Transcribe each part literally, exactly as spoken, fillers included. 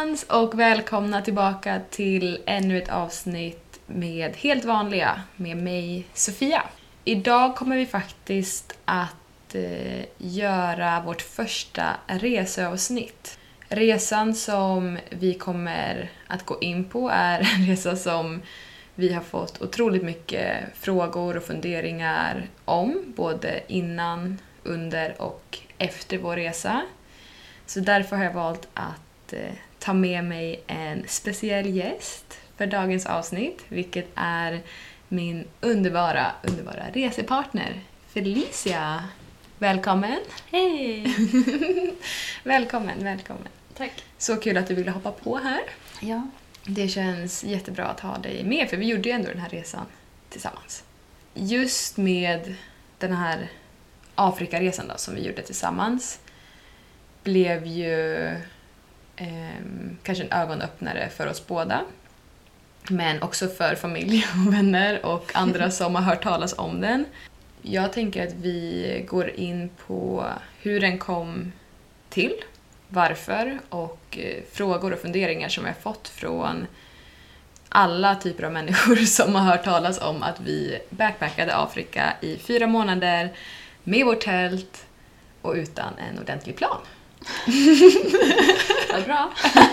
allesammans och välkomna tillbaka till ännu ett avsnitt med Helt vanliga med mig, Sofia. Idag kommer vi faktiskt att eh, göra vårt första reseavsnitt. Resan som vi kommer att gå in på är en resa som vi har fått otroligt mycket frågor och funderingar om, både innan, under och efter vår resa. Så därför har jag valt att eh, ta med mig en speciell gäst för dagens avsnitt, vilket är min underbara, underbara resepartner, Felicia. Välkommen! Hej! välkommen, välkommen. Tack. Så kul att du ville hoppa på här. Ja. Det känns jättebra att ha dig med, för vi gjorde ju ändå den här resan tillsammans. Just med den här Afrikaresan då, som vi gjorde tillsammans, blev ju eh, kanske en ögonöppnare för oss båda. Men också för familj och vänner och andra som har hört talas om den. Jag tänker att vi går in på hur den kom till, varför och eh, frågor och funderingar som jag har fått från alla typer av människor som har hört talas om att vi backpackade Afrika i fyra månader med vårt tält och utan en ordentlig plan. Vad bra.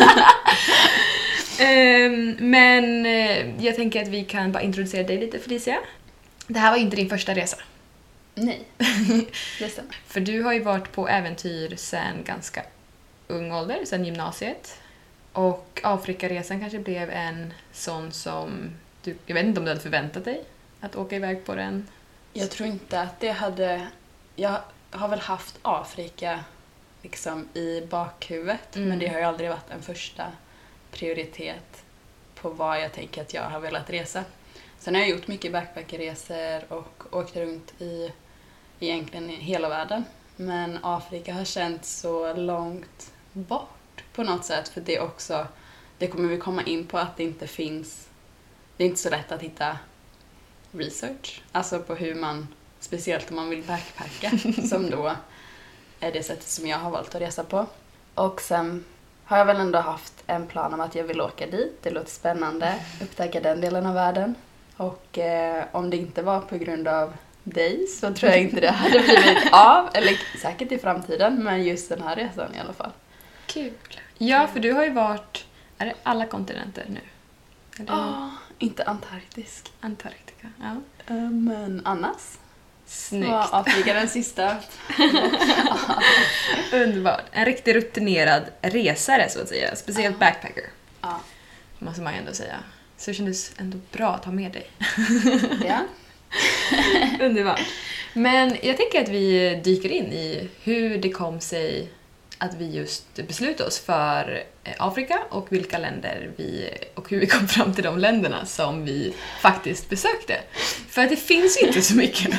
um, men uh, jag tänker att vi kan bara introducera dig lite, Felicia. Det här var inte din första resa. Nej, det stämmer. För du har ju varit på äventyr sedan ganska ung ålder, sedan gymnasiet. Och Afrikaresan kanske blev en sån som du, jag vet inte om du hade förväntat dig att åka iväg på den. Jag tror inte att det hade... Jag har väl haft Afrika liksom i bakhuvudet, Mm. men det har ju aldrig varit en första prioritet på vad jag tänker att jag har velat resa. Sen har jag gjort mycket backpackerresor och åkt runt i egentligen i hela världen. Men Afrika har känts så långt bort på något sätt, för det också, det kommer vi komma in på, att det inte finns, det är inte så lätt att hitta research, alltså på hur man, speciellt om man vill backpacka, som då är det sättet som jag har valt att resa på. Och sen har jag väl ändå haft en plan om att jag vill åka dit, det låter spännande, upptäcka den delen av världen. Och eh, om det inte var på grund av dig så tror jag inte det hade blivit av, eller säkert i framtiden, men just den här resan i alla fall. Kul. Ja, för du har ju varit, är det alla kontinenter nu? Ja, oh, inte Antarktisk. Antarktika, ja. Uh, men annars. Snyggt. Var Afrika den sista. Underbart. En riktigt rutinerad resare, så att säga. Speciellt Ja. backpacker, Ja. måste man ju ändå säga. Så det kändes ändå bra att ha med dig. Ja. Underbart. Men jag tänker att vi dyker in i hur det kom sig att vi just beslutade oss för Afrika och vilka länder vi, och hur vi kom fram till de länderna som vi faktiskt besökte. För att det finns ju inte så mycket.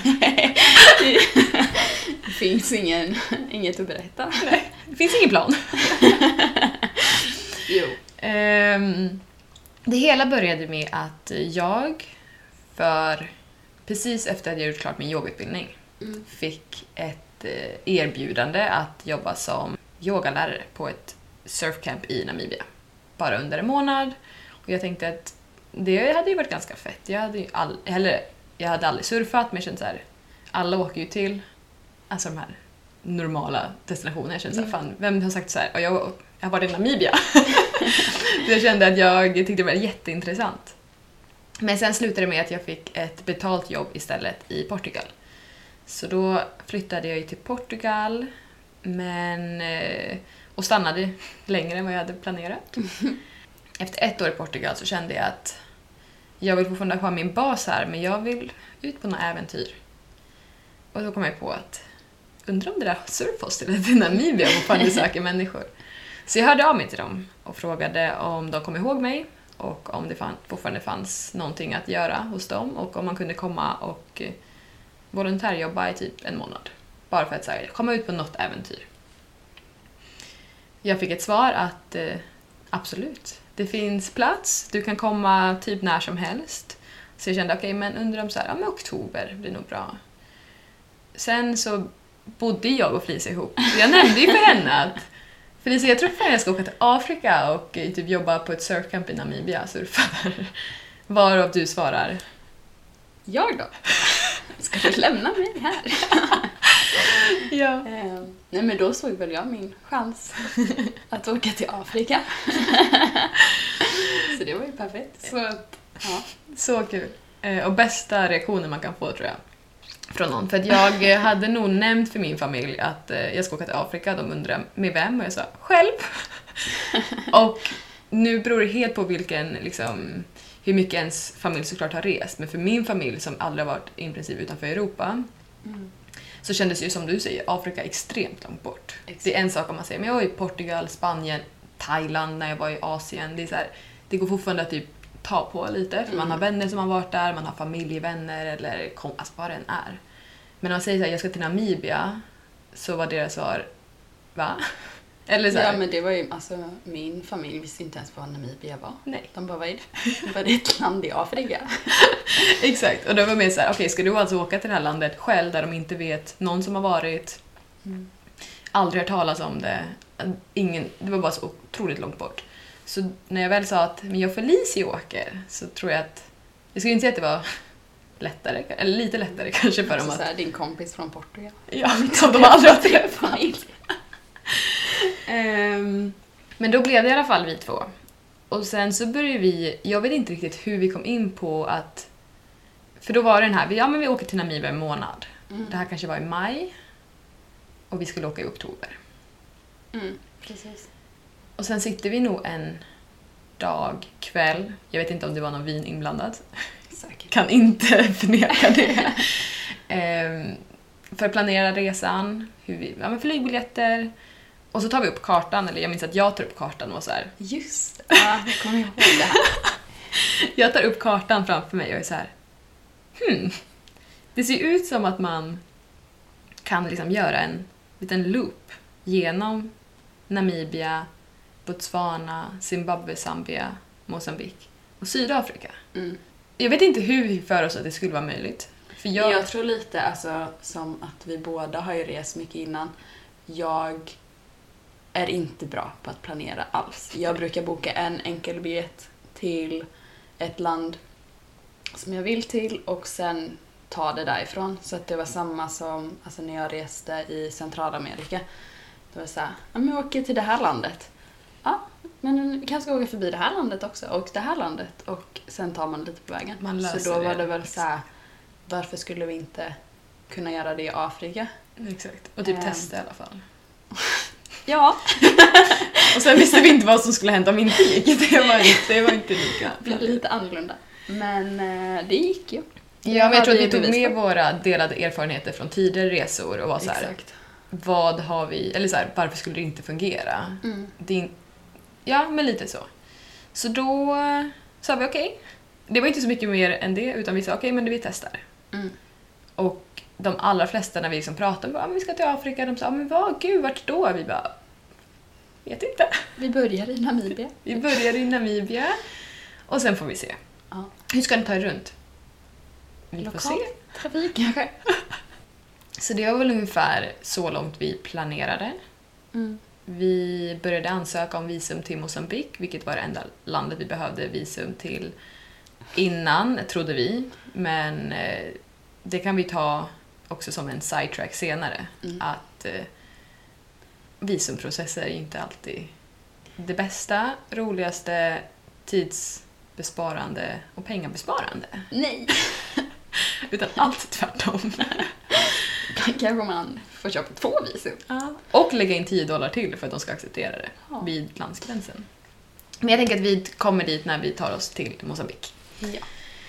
Det finns ingen, inget att berätta. Nej, det finns ingen plan. Jo. Um, det hela började med att jag, för precis efter att jag gjort klart min yogautbildning, Mm. fick ett erbjudande att jobba som yogalärare på ett surfcamp i Namibia. Bara under en månad. Och jag tänkte att det hade ju varit ganska fett. Jag hade, ju all, eller, jag hade aldrig surfat, men jag kände så här, alla åker ju till alltså de här normala destinationerna. Jag kände så här, fan, vem har sagt så här? Och jag, jag har varit i Namibia. Så jag kände att jag tyckte det var jätteintressant. Men sen slutade det med att jag fick ett betalt jobb istället i Portugal. Så då flyttade jag ju till Portugal, men, och stannade längre än vad jag hade planerat. Efter ett år i Portugal så kände jag att jag vill fortfarande ha min bas här, men jag vill ut på några äventyr. Och då kom jag på att undrar om det där surfhostelet i Namibia fortfarande söker människor. Så jag hörde av mig till dem och frågade om de kom ihåg mig och om det fann, fortfarande fanns någonting att göra hos dem och om man kunde komma och volontärjobba i typ en månad. Bara för att så här, komma ut på något äventyr. Jag fick ett svar att eh, absolut, det finns plats, du kan komma typ när som helst. Så jag kände okej, okay, men undrar om så här, ja, men oktober blir nog bra. Sen så bodde jag och Felicia ihop. Så jag nämnde ju för henne att Felicia, jag tror fan jag ska åka till Afrika och typ jobba på ett surfcamp i Namibia, surfa där. Varav du svarar. Jag då? Ska du lämna mig här? Ja. Eh, nej men då såg väl jag min chans att åka till Afrika. Så det var ju perfekt. Så, ja. Så kul. Eh, och bästa reaktionen man kan få tror jag. Från någon. För att jag hade nog nämnt för min familj att eh, jag ska åka till Afrika. De undrade med vem och jag sa själv. Och nu beror det helt på vilken, liksom, hur mycket ens familj såklart har rest. Men för min familj som aldrig har varit i princip utanför Europa mm. så kändes ju som du säger Afrika extremt långt bort. Exakt. Det är en sak om man säger men jag var i Portugal, Spanien, Thailand när jag var i Asien. Det är så här, det går fortfarande att typ ta på lite. För mm. man har vänner som har varit där, man har familjevänner eller kom, alltså vad det än är. Men när man säger så här, jag ska till Namibia så var deras svar, va? Eller så här, ja men det var ju, alltså min familj visste inte ens vad Namibia var. Nej. De bara, vad är det? Var det ett land i Afrika? Exakt, och då var mer så här, okej okay, ska du alltså åka till det här landet själv där de inte vet någon som har varit, mm. aldrig hört talas om det, ingen, det var bara så otroligt långt bort. Så när jag väl sa att men jag och Felicia åker så tror jag att, jag skulle inte säga att det var lättare, eller lite lättare kanske för dem att... Så här, din kompis från Portugal. Ja, som de aldrig har träffat. um, men då blev det i alla fall vi två. Och sen så började vi, jag vet inte riktigt hur vi kom in på att, för då var det den här, ja men vi åker till Namibia en månad. Mm. Det här kanske var i maj och vi skulle åka i oktober. Mm, precis. Och sen sitter vi nog en dag, kväll. Jag vet inte om det var någon vin inblandad. Säkert. Kan inte förneka det. ehm, för att planera resan, hur vi, ja, men flygbiljetter. Och så tar vi upp kartan, eller jag minns att jag tar upp kartan och så här. Just, ja, jag kommer ihåg det här. Jag tar upp kartan framför mig och är så här. Hmm, det ser ut som att man kan liksom göra en liten loop genom Namibia, Botswana, Zimbabwe, Zambia, Mozambique och Sydafrika. Mm. Jag vet inte hur vi för oss att det skulle vara möjligt. För jag... jag tror lite alltså, som att vi båda har ju rest mycket innan. Jag är inte bra på att planera alls. Jag brukar boka en enkel biljett till ett land som jag vill till och sen ta det därifrån. Så att det var samma som alltså, när jag reste i Centralamerika. Det var så här, ja men jag åker till det här landet. Ja, men vi kanske ska åka förbi det här landet också och det här landet och sen tar man lite på vägen. Man löser så då var det, det väl så här, varför skulle vi inte kunna göra det i Afrika? Exakt, och typ um, testa i alla fall. Ja. Och sen visste vi inte vad som skulle hända om inte gick. Det var inte, det var inte lika. Det blev lite annorlunda. Men eh, det gick ju. Det ja, men jag tror att vi tog med våra delade erfarenheter från tidigare resor och var så här, exakt. Vad har vi, eller så här, varför skulle det inte fungera? Mm. Det, ja, men lite så. Så då sa vi okej. Okay. Det var inte så mycket mer än det, utan vi sa okej, okay, men det vi testar. Mm. Och de allra flesta när vi liksom pratade om att vi ska till Afrika, de sa men vad, gud, vart då? Vi bara, vet inte. Vi börjar i Namibia. Vi börjar i Namibia och sen får vi se. Ja. Hur ska ni ta er runt? Vi Lokal får se. Trafik kanske. Så det var väl ungefär så långt vi planerade. Mm. Vi började ansöka om visum till Mozambique, vilket var det enda landet vi behövde visum till innan, trodde vi. Men eh, det kan vi ta också som en sidetrack senare. Mm. Att eh, visumprocesser är inte alltid det bästa, roligaste, tidsbesparande och pengabesparande. Nej! Utan allt tvärtom. Kanske man får köpa två visum. Ja. Och lägga in tio dollar till för att de ska acceptera det ja. Vid landsgränsen. Men jag tänker att vi kommer dit när vi tar oss till Mozambique. Ja.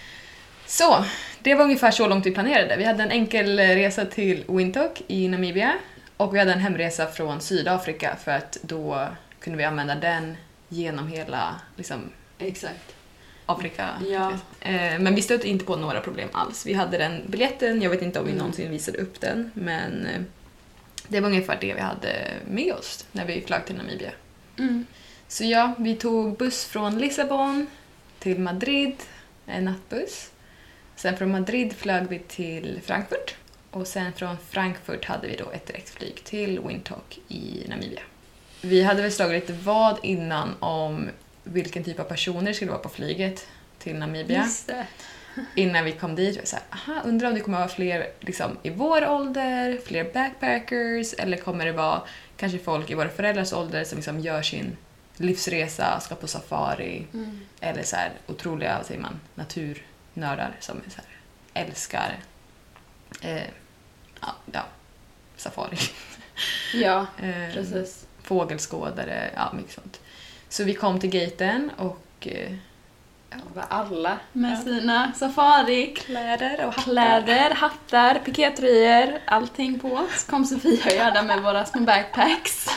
Så, det var ungefär så långt vi planerade. Vi hade en enkel resa till Windhoek i Namibia. Och vi hade en hemresa från Sydafrika för att då kunde vi använda den genom hela liksom, exakt. Afrika. Ja. Men vi stötte inte på några problem alls. Vi hade den biljetten, jag vet inte om vi mm. någonsin visade upp den, men det var ungefär det vi hade med oss när vi flög till Namibia. Mm. Så ja, vi tog buss från Lissabon till Madrid, en nattbuss. Sen från Madrid flög vi till Frankfurt och sen från Frankfurt hade vi då ett direktflyg till Windhoek i Namibia. vi hade väl slagit lite vad innan om vilken typ av personer det skulle vara på flyget till Namibia. Just det. Innan vi kom dit var jag så här, aha, undrar om det kommer vara fler liksom, i vår ålder, fler backpackers, eller kommer det vara kanske folk i våra föräldrars ålder som liksom gör sin livsresa, ska på safari, Mm. eller så här otroliga, vad säger man, naturnördar som är så här, älskar eh, ja, ja, safari. Ja, eh, precis. Fågelskådare, ja, mycket sånt. Så vi kom till gaten och eh, Det var alla med Ja. sina safari kläder och hattar. kläder, hattar, pikétröjor, allting på. Så kom Sofia och jag där med våra små backpacks.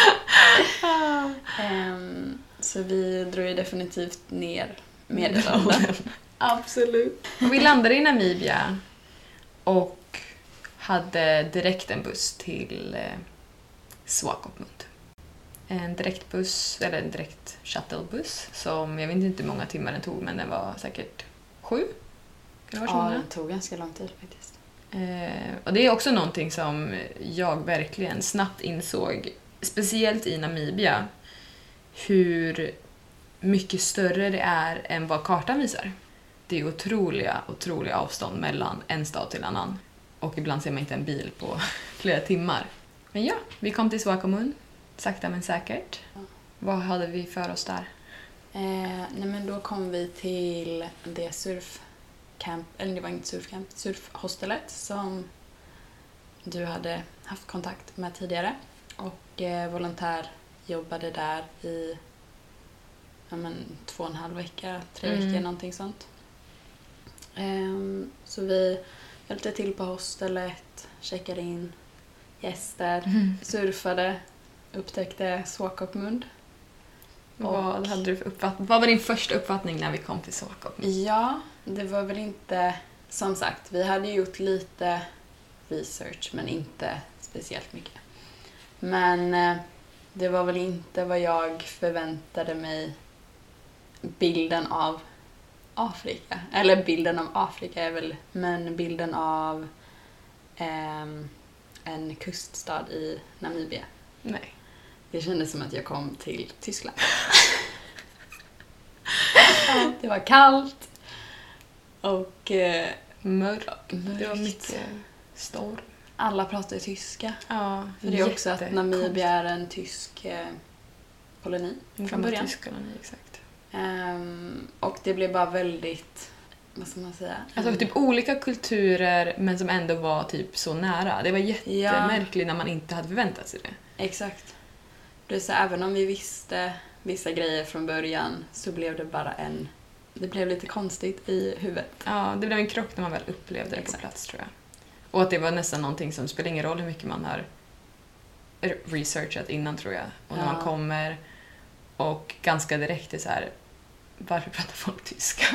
Ehm, så vi drog ju definitivt ner medelåldern. Absolut. Och vi landade i Namibia och hade direkt en buss till eh, Swakopmund. En direktbuss, eller en direkt shuttlebuss som jag vet inte hur många timmar den tog, men den var säkert sju. Kan det vara så Ja, många? det tog ganska lång tid faktiskt. Eh, och det är också någonting som jag verkligen snabbt insåg, speciellt i Namibia, hur mycket större det är än vad kartan visar. Det är otroliga, otroliga avstånd mellan en stad till en annan. Och ibland ser man inte en bil på flera timmar. Men ja, vi kom till Swakopmund, sakta men säkert. Ja. Vad hade vi för oss där? Eh, nej men då kom vi till det surfcamp, eller det var inte surfcamp, surfhostelet som du hade haft kontakt med tidigare. Och eh, volontär jobbade där i ja, men, två och en halv vecka, tre Mm. veckor, någonting sånt. Ehm, så vi hjälpte till på hostelet, checkade in gäster, surfade, upptäckte Swakopmund. Vad hade du för uppfattning? Vad var din första uppfattning när vi kom till Swakopmund? Ja, det var väl inte... Som sagt, vi hade gjort lite research, men inte speciellt mycket. Men eh, det var väl inte vad jag förväntade mig bilden av Afrika. Eller bilden av Afrika är väl, men bilden av ehm, en kuststad i Namibia. Nej. Det kändes som att jag kom till Tyskland. Det var kallt och eh, Mörk. mörkt. Det var mycket storm. Alla pratar tyska. Ja, För det är också att jättekonstigt. Namibia är en tysk eh, koloni En från gammal början. tysk koloni, exakt. Ehm, och det blev bara väldigt, vad ska man säga? Alltså typ olika kulturer men som ändå var typ så nära. Det var jättemärkligt när man inte hade förväntat sig det. Exakt. Det är så, även om vi visste vissa grejer från början så blev det bara en... Det blev lite konstigt i huvudet. Ja, det blev en krock när man väl upplevde det Exakt. på plats, tror jag. Och att det var nästan någonting som spelar ingen roll hur mycket man har researchat innan, tror jag. Och när Ja. man kommer och ganska direkt är så här, varför pratar folk tyska?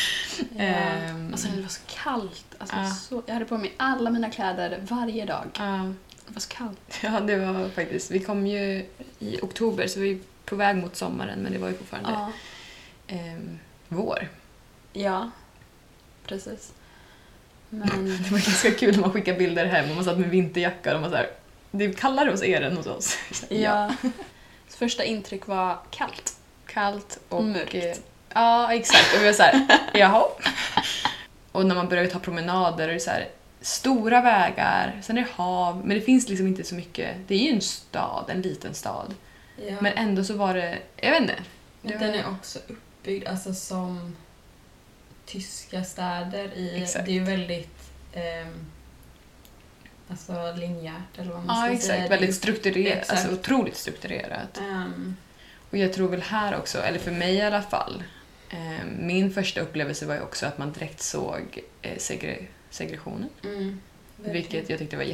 Ehm, Och sen det var så kallt. Alltså, Ja. så, jag hade på mig alla mina kläder varje dag. ja, Det var så kallt. ja, det var faktiskt... Vi kom ju i oktober, så vi är på väg mot sommaren, men det var ju fortfarande Ja. ehm, vår. Ja, precis. Men Det var ganska kul när man skickade bilder hem och man satt med vinterjacka och man så här, det är kallare hos er än hos oss. Så, ja. Så första intryck var kallt. Kallt och... Mörkt. eh, Ja, exakt. Och vi var så här, jaha. Och när man börjar ta promenader och det är så här, stora vägar, sen är det hav, men det finns liksom inte så mycket. Det är ju en stad, en liten stad. Ja. Men ändå så var det, jag vet inte. Det Den var- är också uppbyggd alltså som tyska städer. I, Exakt. det är ju väldigt ehm, alltså linjärt eller vad man Ja, ska exakt. säga. Det är Väldigt ju- strukturerat, Exakt. alltså otroligt strukturerat. ehm, Och jag tror väl här också, eller för mig i alla fall, eh, min första upplevelse var ju också att man direkt såg eh, segre- segregationen. mm, Vilket jag tyckte var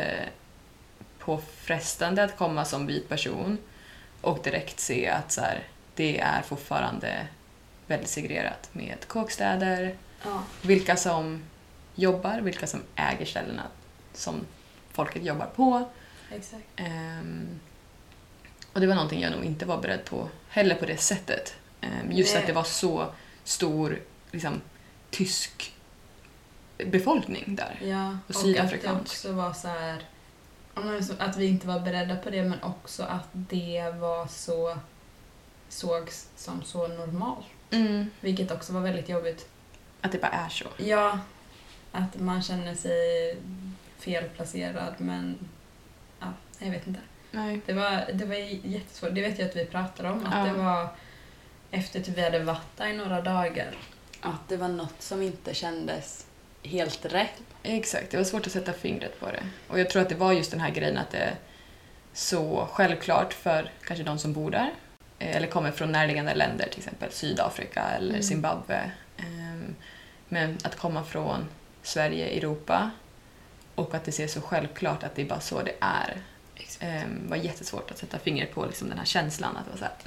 jättepåfrestande att komma som vit person och direkt se att så här, det är fortfarande väldigt segregerat med kåkstäder, Ja. vilka som jobbar, vilka som äger ställena som folket jobbar på. Exakt. Ehm, och det var någonting jag nog inte var beredd på heller på det sättet. Ehm, just Nej. att det var så stor liksom, tysk befolkning där. Ja, Och och att det sydafrikansk. också var så här Att vi inte var beredda på det, men också att det var så sågs som så normalt. Mm. Vilket också var väldigt jobbigt. Att det bara är så. Ja, att man känner sig felplacerad, men ja, jag vet inte. Nej. Det var, det var jättesvårt. Det vet jag att vi pratade om. Att Ja. det var efter att vi hade varit där i några dagar. Att det var något som inte kändes helt rätt. Exakt, det var svårt att sätta fingret på det. Och jag tror att det var just den här grejen att det är så självklart för kanske de som bor där. Eller kommer från närliggande länder, till exempel Sydafrika eller Mm. Zimbabwe. Um, men att komma från Sverige, Europa och att det ser så självklart att det är bara så det är. Um, var jättesvårt att sätta fingret på liksom den här känslan. Att det var så här,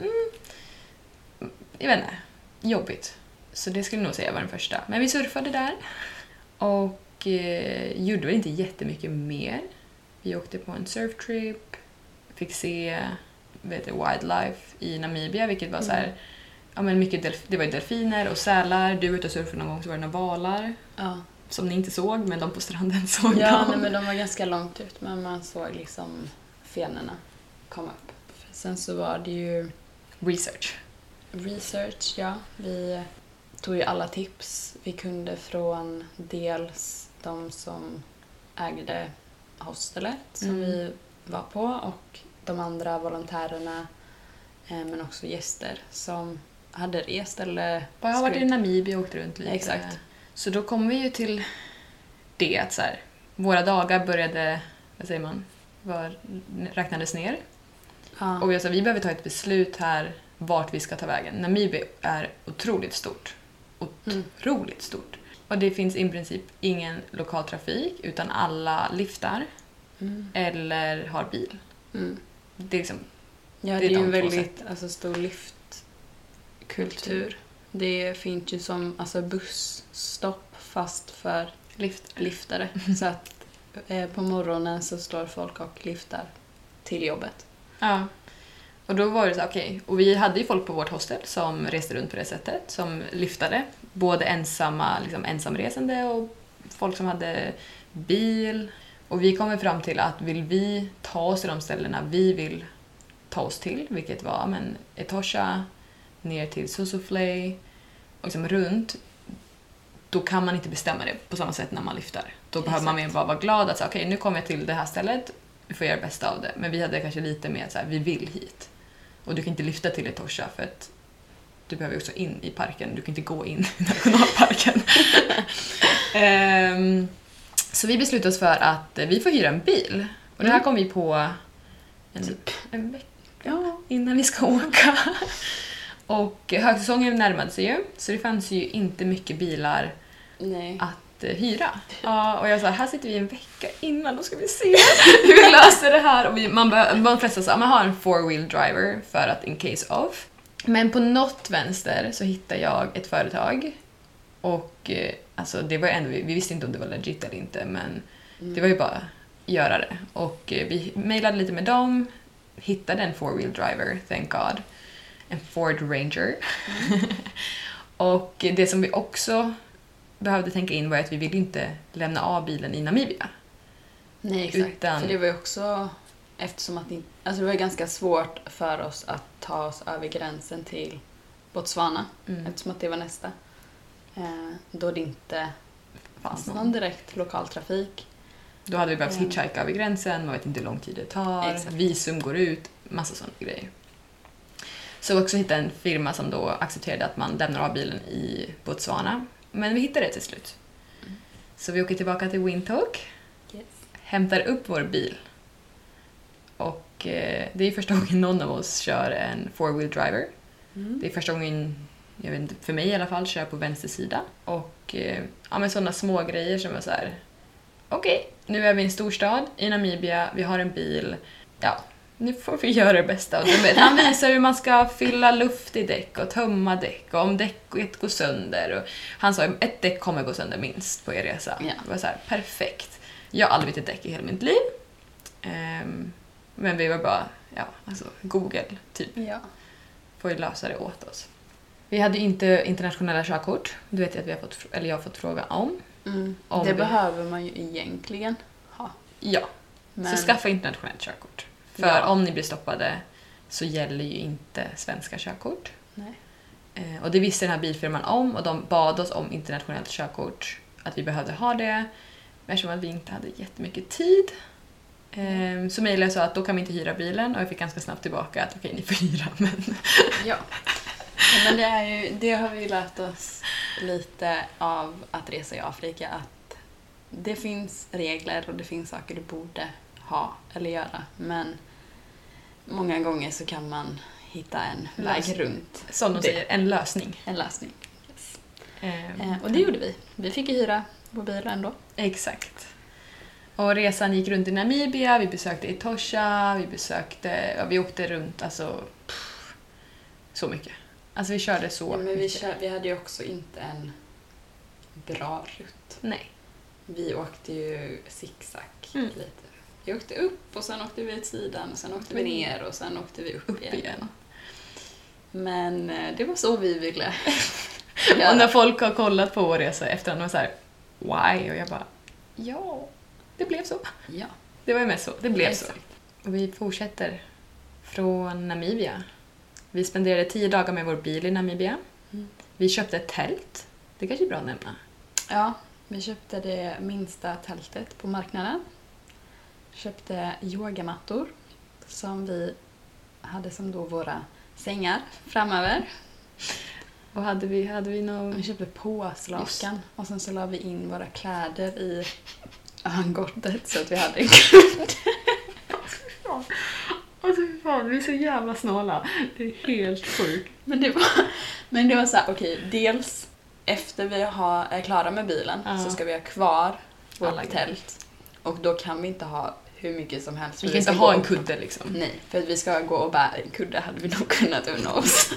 mm, jag vet inte, jobbigt. Så det skulle jag nog säga var den första. Men vi surfade där. Och eh, gjorde väl inte jättemycket mer. Vi åkte på en surftrip. Fick se vet du, wildlife i Namibia, vilket var så här, ja, men mycket delf- det var ju delfiner och sälar. Du var ute och surfade någon gång, så var det några valar. Ja. Som ni inte såg, men de på stranden såg Ja, dem. nej, men de var ganska långt ut, men man såg liksom fenorna komma upp. Sen så var det ju Research. research, ja. Vi tog ju alla tips vi kunde från dels de som ägde hostelet som Mm. vi var på och de andra volontärerna, eh, men också gäster som hade rest eller... Jag har varit i skulle- Namibia och åkt runt lite. Exakt. Så då kom vi ju till det att så här, våra dagar började, vad säger man, var, räknades ner. Ja. Och vi sa, vi behöver ta ett beslut här vart vi ska ta vägen. Namibia är otroligt stort. Otroligt stort. Och det finns i princip ingen lokaltrafik utan alla liftar Mm. eller har bil. Mm. Det är liksom, Ja, Det det är är ju de en två väldigt alltså, stor liftkultur. Det finns ju som alltså, busstopp fast för lift. liftare. Så att eh, på morgonen så står folk och liftar till jobbet. Ja. Och då var det så okej. Och vi hade ju folk på vårt hostel som reste runt på det sättet. Som lyftade. Både ensamma, liksom ensamresande och folk som hade bil. Och vi kom fram till att vill vi ta oss till de ställena vi vill ta oss till, vilket var men, Etosha, ner till Susuflay och liksom runt, då kan man inte bestämma det på samma sätt när man lyftar. Då behöver man mer bara vara glad att säga, okej, nu kommer jag till det här stället, vi får göra det bästa av det. Men vi hade kanske lite mer så här, vi vill hit. Och du kan inte lyfta till Etosha för att du behöver också in i parken, du kan inte gå in i nationalparken. um, så vi beslutade oss för att vi får hyra en bil. Och det här kom vi på en, typ en vecka Ja. innan vi ska åka. Och högsäsongen närmade sig ju, så det fanns ju inte mycket bilar Nej. att eh, hyra. Ja, och jag sa, här sitter vi en vecka innan, då ska vi se hur vi löser det här. Och vi, man bör, man flesta sa, man har en four-wheel driver för att in case of. Men på något vänster så hittade jag ett företag. Och eh, alltså det var ändå, vi visste inte om det var legit eller inte, men Mm. det var ju bara göra det. Och eh, vi mejlade lite med dem, hittade en four-wheel driver, thank God. En Ford Ranger. Mm. Och det som vi också behövde tänka in var att vi ville inte lämna av bilen i Namibia. Nej, exakt. Utan- För det var ju också, eftersom att det, alltså det var ganska svårt för oss att ta oss över gränsen till Botswana, Mm. eftersom att det var nästa. Eh, då det inte fanns någon. någon direkt lokaltrafik. Då hade vi behövt Mm. hitchhika över gränsen, man vet inte hur lång tid det tar, Exakt. visum går ut, massa sådana grejer. Så vi också hittade en firma som då accepterade att man lämnar av bilen i Botswana. Men vi hittade det till slut. Mm. Så vi åker tillbaka till Windhoek, Yes. hämtar upp vår bil. Och eh, det är första gången någon av oss kör en four-wheel driver. Mm. Det är första gången, jag vet inte, för mig i alla fall, kör på vänster sida. Och eh, ja, men sådana små grejer som är så här. Okej, okay, nu är vi i en storstad i Namibia, vi har en bil. Ja, nu får vi göra det bästa. Och du vet, han visar hur man ska fylla luft i däck och tömma däck. Och om däcket går sönder. Och han sa, ett däck kommer gå sönder minst på er resa. Ja. Det var så här, perfekt. Jag har aldrig bytt ett däck i hela mitt liv. Um, men vi var bara, ja, alltså Google typ. Ja. Får ju lösa det åt oss. Vi hade inte internationella körkort. Du vet jag att vi har fått, eller jag har fått fråga om. Mm. Om det vi- behöver man ju egentligen ha. Ja, Men... Så skaffa internationellt körkort. För Ja. om ni blir stoppade så gäller ju inte svenska körkort. Nej. Eh, och det visste den här bilfirman om och de bad oss om internationellt körkort. Att vi behövde ha det. Men eftersom att vi inte hade jättemycket tid eh, så mejlade jag så att då kan vi inte hyra bilen. Och jag fick ganska snabbt tillbaka att okej, ni får hyra. Men... Ja. Men det, är ju, det har vi lärt oss lite av att resa i Afrika. Att det finns regler och det finns saker du borde ha eller göra. Men många gånger så kan man hitta en Lösning. väg runt. Som de det. säger, en lösning. En lösning. Yes. Eh, Eh, och det gjorde vi. Vi fick ju hyra vår bil ändå. Exakt. Och resan gick runt i Namibia, vi besökte Etosha, vi besökte, ja, vi åkte runt alltså pff, så mycket. Alltså vi körde så Ja, men vi, mycket. kör, vi hade ju också inte en bra rutt. Nej. Vi åkte ju zigzag Mm. lite. Vi åkte upp och sen åkte vi åt sidan och sen åkte vi ner och sen åkte vi upp, Upp igen. igen. Men eh, det var så vi ville. Och när folk har kollat på vår resa efter de var så här, why? Och jag bara, ja, det blev så. Ja, Det var ju mest så, det blev så. exakt. Och vi fortsätter från Namibia. Vi spenderade tio dagar med vår bil i Namibia. Mm. Vi köpte ett tält. Det kanske är bra att nämna. Ja, vi köpte det minsta tältet på marknaden. Köpte yogamattor som vi hade som då våra sängar framöver. Och hade vi, hade vi någon... Vi köpte påslakan och sen så la vi in våra kläder i örngottet så att vi hade en kudd. Alltså fan, vi är så jävla snåla. Det är helt sjukt. Men det var, men det var så här, okej, dels efter vi har, är klara med bilen Ja. så ska vi ha kvar vårt Alla tält. Och då kan vi inte ha hur mycket som helst. Vi för kan inte ska ha gå en och- kudde liksom. Nej, för att vi ska gå och bära en kudde hade vi nog kunnat unna oss.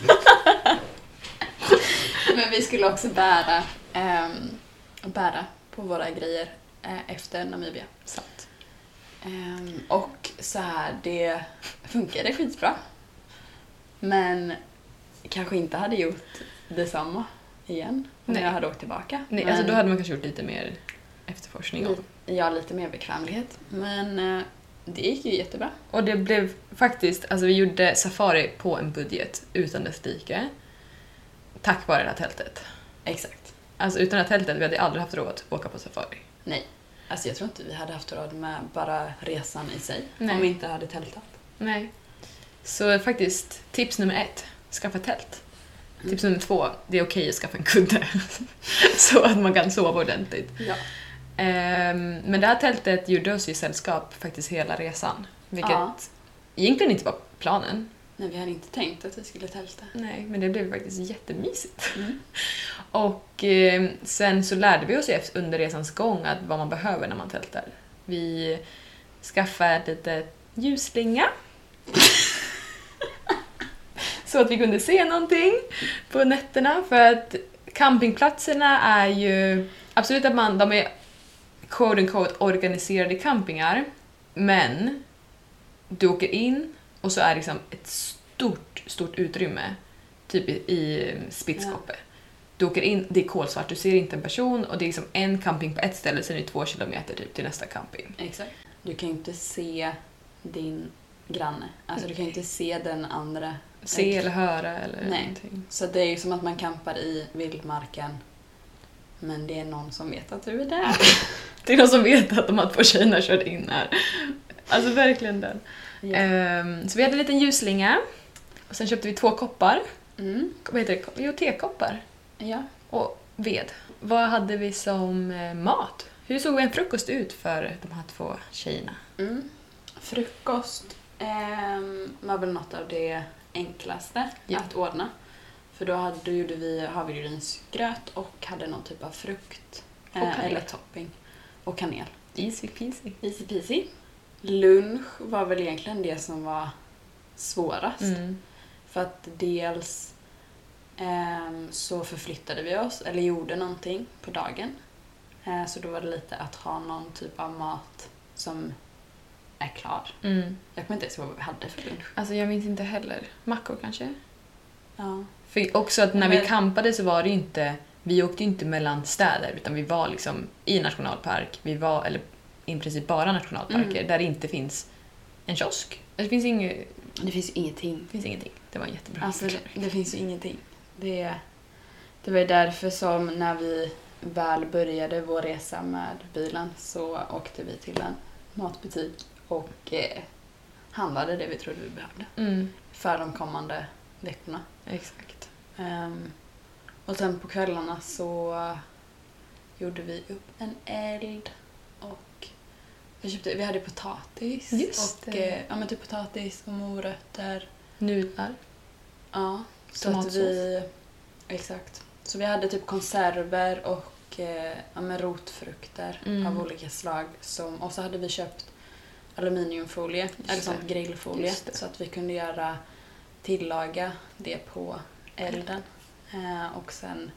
Men vi skulle också bära, ehm, bära på våra grejer eh, efter Namibia. Sant. Ehm, och så här, det funkade skitbra. Men kanske inte hade gjort detsamma igen om Nej. jag hade åkt tillbaka. Nej, Men, alltså då hade man kanske gjort lite mer efterforskning om. Ja, lite mer bekvämlighet. Men eh, det gick ju jättebra. Och det blev faktiskt, alltså vi gjorde safari på en budget utan dess like. Tack vare det här tältet. Exakt. Alltså utan det här tältet, vi hade aldrig haft råd att åka på safari. Nej. Alltså jag tror inte vi hade haft råd med bara resan i sig. Nej. Om vi inte hade tältat. Nej. Så faktiskt, tips nummer ett, skaffa tält. Mm. Tips nummer två, det är okej att skaffa en kudde. Så att man kan sova ordentligt. Ja. Ehm, men det här tältet gjorde oss i sällskap faktiskt hela resan. Vilket Ja. egentligen inte var planen. Nej, vi hade inte tänkt att vi skulle tälta. Nej, men det blev faktiskt jättemysigt. Mm. Och eh, sen så lärde vi oss ju efter- under resans gång att vad man behöver när man tältar. Vi skaffade ett litet ljusslinga. Så att vi kunde se någonting på nätterna. För att campingplatserna är ju absolut att man, de är quote unquote organiserade campingar. Men du åker in och så är det liksom ett stort, stort utrymme. Typ i, i Spitskoppe. Du åker in, det är kolsvart, du ser inte en person och det är liksom en camping på ett ställe, sen är det två kilometer typ till nästa camping. Exakt. Du kan ju inte se din granne. Alltså du kan ju inte se den andra. Se eller höra eller Nej. någonting. Så det är ju som att man campar i vildmarken. Men det är någon som vet att du är där. Det är någon som vet att de här två tjejerna körde in här. Alltså verkligen den. Ja. Ehm, så vi hade en liten ljusslinga. Och sen köpte vi två koppar. Mm. Vad heter det? Jo, tekoppar. Ja. Och ved. Vad hade vi som eh, mat? Hur såg en frukost ut för de här två tjejerna? Mm. Frukost ehm, var väl något av det enklaste Ja. att ordna. För då, hade, då gjorde vi havregrynsgröt och hade någon typ av frukt. Och eh, kanel. eller topping. Och kanel. Easy peasy. Easy peasy. Lunch var väl egentligen det som var svårast. Mm. För att dels ehm, så förflyttade vi oss, eller gjorde någonting på dagen. Eh, så då var det lite att ha någon typ av mat som är klar. Mm. Jag kommer inte ens ihåg vad vi hade för lunch. Alltså jag minns inte heller. Mackor kanske? Ja. För också att när Men- vi campade så var det ju inte, vi åkte ju inte mellan städer utan vi var liksom i nationalpark, vi var, eller i princip bara nationalparker Mm. där det inte finns en kiosk. Det finns, inget, Det finns ju ingenting. det finns ingenting. Det var en jättebra Alltså det, förklaring. det finns ju ingenting. Det, det var ju därför som när vi väl började vår resa med bilen så åkte vi till en matbutik och eh, handlade det vi trodde vi behövde Mm, för de kommande veckorna. exakt. Ehm, och sen på kvällarna så gjorde vi upp en eld och vi, köpte, vi hade potatis. Just och, det. eh, ja, men typ potatis och morötter. Nudlar. Ja, så Tomatsås. att vi... Exakt. Så vi hade typ konserver och eh, ja, men rotfrukter Mm. av olika slag. Som, och så hade vi köpt aluminiumfolie, eller det. sånt grillfolie. Just det. Så att vi kunde göra, tillaga det på elden. Eh, och sen,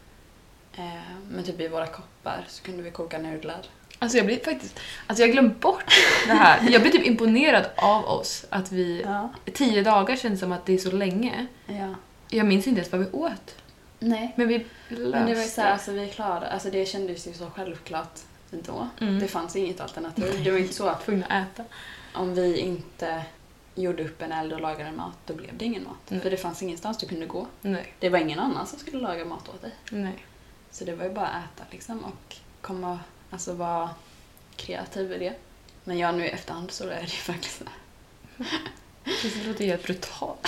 eh, men typ i våra koppar så kunde vi koka nudlar. Alltså jag blir faktiskt... Alltså jag har glömt bort det här. Jag blir typ imponerad av oss att vi... Ja. Tio dagar känns som att det är så länge. Ja. Jag minns inte ens vad vi åt. Nej. Men vi löste. Men det var ju så här, alltså vi klarade, alltså det kändes ju så självklart då. Mm. Det fanns inget alternativ. Det var inte så att Tvungna att äta. om vi inte gjorde upp en eld och lagade mat, då blev det ingen mat. Nej. För det fanns ingenstans du kunde gå. Nej. Det var ingen annan som skulle laga mat åt dig. Nej. Så det var ju bara att äta liksom och komma, alltså vara kreativ i det. Men jag nu i efterhand så är det ju faktiskt Det låter helt brutalt.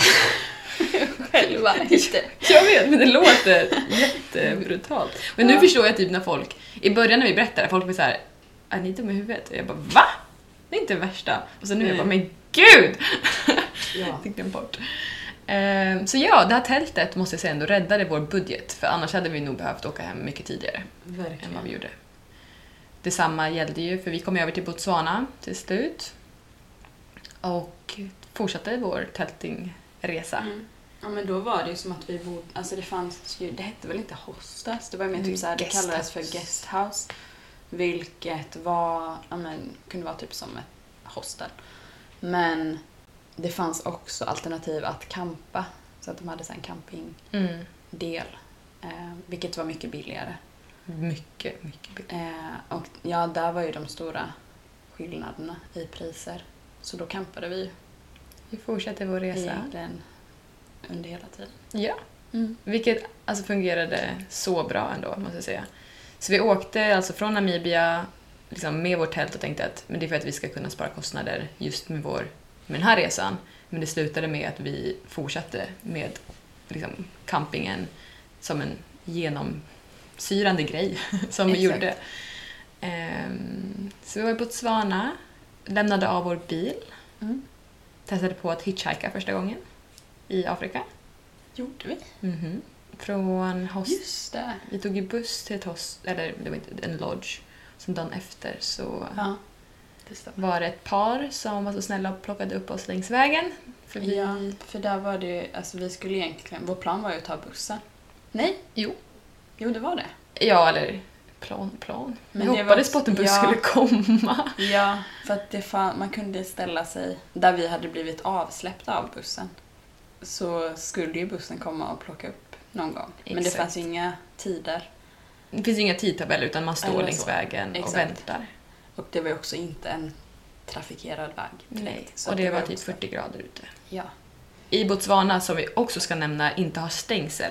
själva inte. Jag vet, men det låter jättebrutalt. Men nu Ja. förstår jag typ när folk... I början när vi berättade, folk var så här: är ni dumma i huvudet? Och jag bara, va? Det är inte värsta. Och så nu är jag bara, men gud! Ja. Fick den bort. Ehm, så ja, det här tältet måste jag säga ändå räddade vår budget. För annars hade vi nog behövt åka hem mycket tidigare än vad vi Verkligen. gjorde. Detsamma gällde ju, för vi kom över till Botswana till slut. Och fortsatte vår tältingresa. Mm. Ja men då var det ju som att vi bodde, alltså det fanns ju, det hette väl inte hostas, det var mer typ såhär, det Guest kallades för house. guesthouse. Vilket var, ja men kunde vara typ som ett hostel. Men det fanns också alternativ att campa, så att de hade så här en campingdel. Mm. Eh, vilket var mycket billigare. Mycket, mycket billigt. Eh, och ja, där var ju de stora skillnaderna i priser. Så då campade vi Vi fortsatte vår resa. egentligen under hela tiden. Ja. Mm. Vilket alltså fungerade så bra ändå, måste jag säga. Så vi åkte alltså från Namibia liksom med vårt tält och tänkte att men det är för att vi ska kunna spara kostnader just med, vår, med den här resan. Men det slutade med att vi fortsatte med liksom, campingen som en genomsyrande grej som vi Exakt. gjorde. Ehm, så vi var i Botswana, lämnade av vår bil, Mm. testade på att hitchhika första gången i Afrika. Gjorde vi? Mhm. Från host... Just det. Vi tog ju buss till ett host... Eller det var inte en lodge. Som dagen efter så Ja, det stämmer. var det ett par som var så snälla och plockade upp oss längs vägen. Förbi... Ja, för där var det ju, alltså vi skulle egentligen, vår plan var ju att ta bussen. Nej? Jo. Jo, det var det. Ja, eller plan, plan. Men Jag det hoppades var- på att en buss ja. skulle komma. Ja, för att det fan, man kunde ställa sig där vi hade blivit avsläppta av bussen. Så skulle ju bussen komma och plocka upp någon gång. Men det Exakt. fanns ju inga tider. Det finns inga tidtabeller utan man står Eller längs så. vägen och Exakt. väntar. Och det var ju också inte en trafikerad väg direkt. Nej. Så Och att det var också- typ fyrtio grader ute. Ja. I Botswana, som vi också ska nämna, inte har stängsel.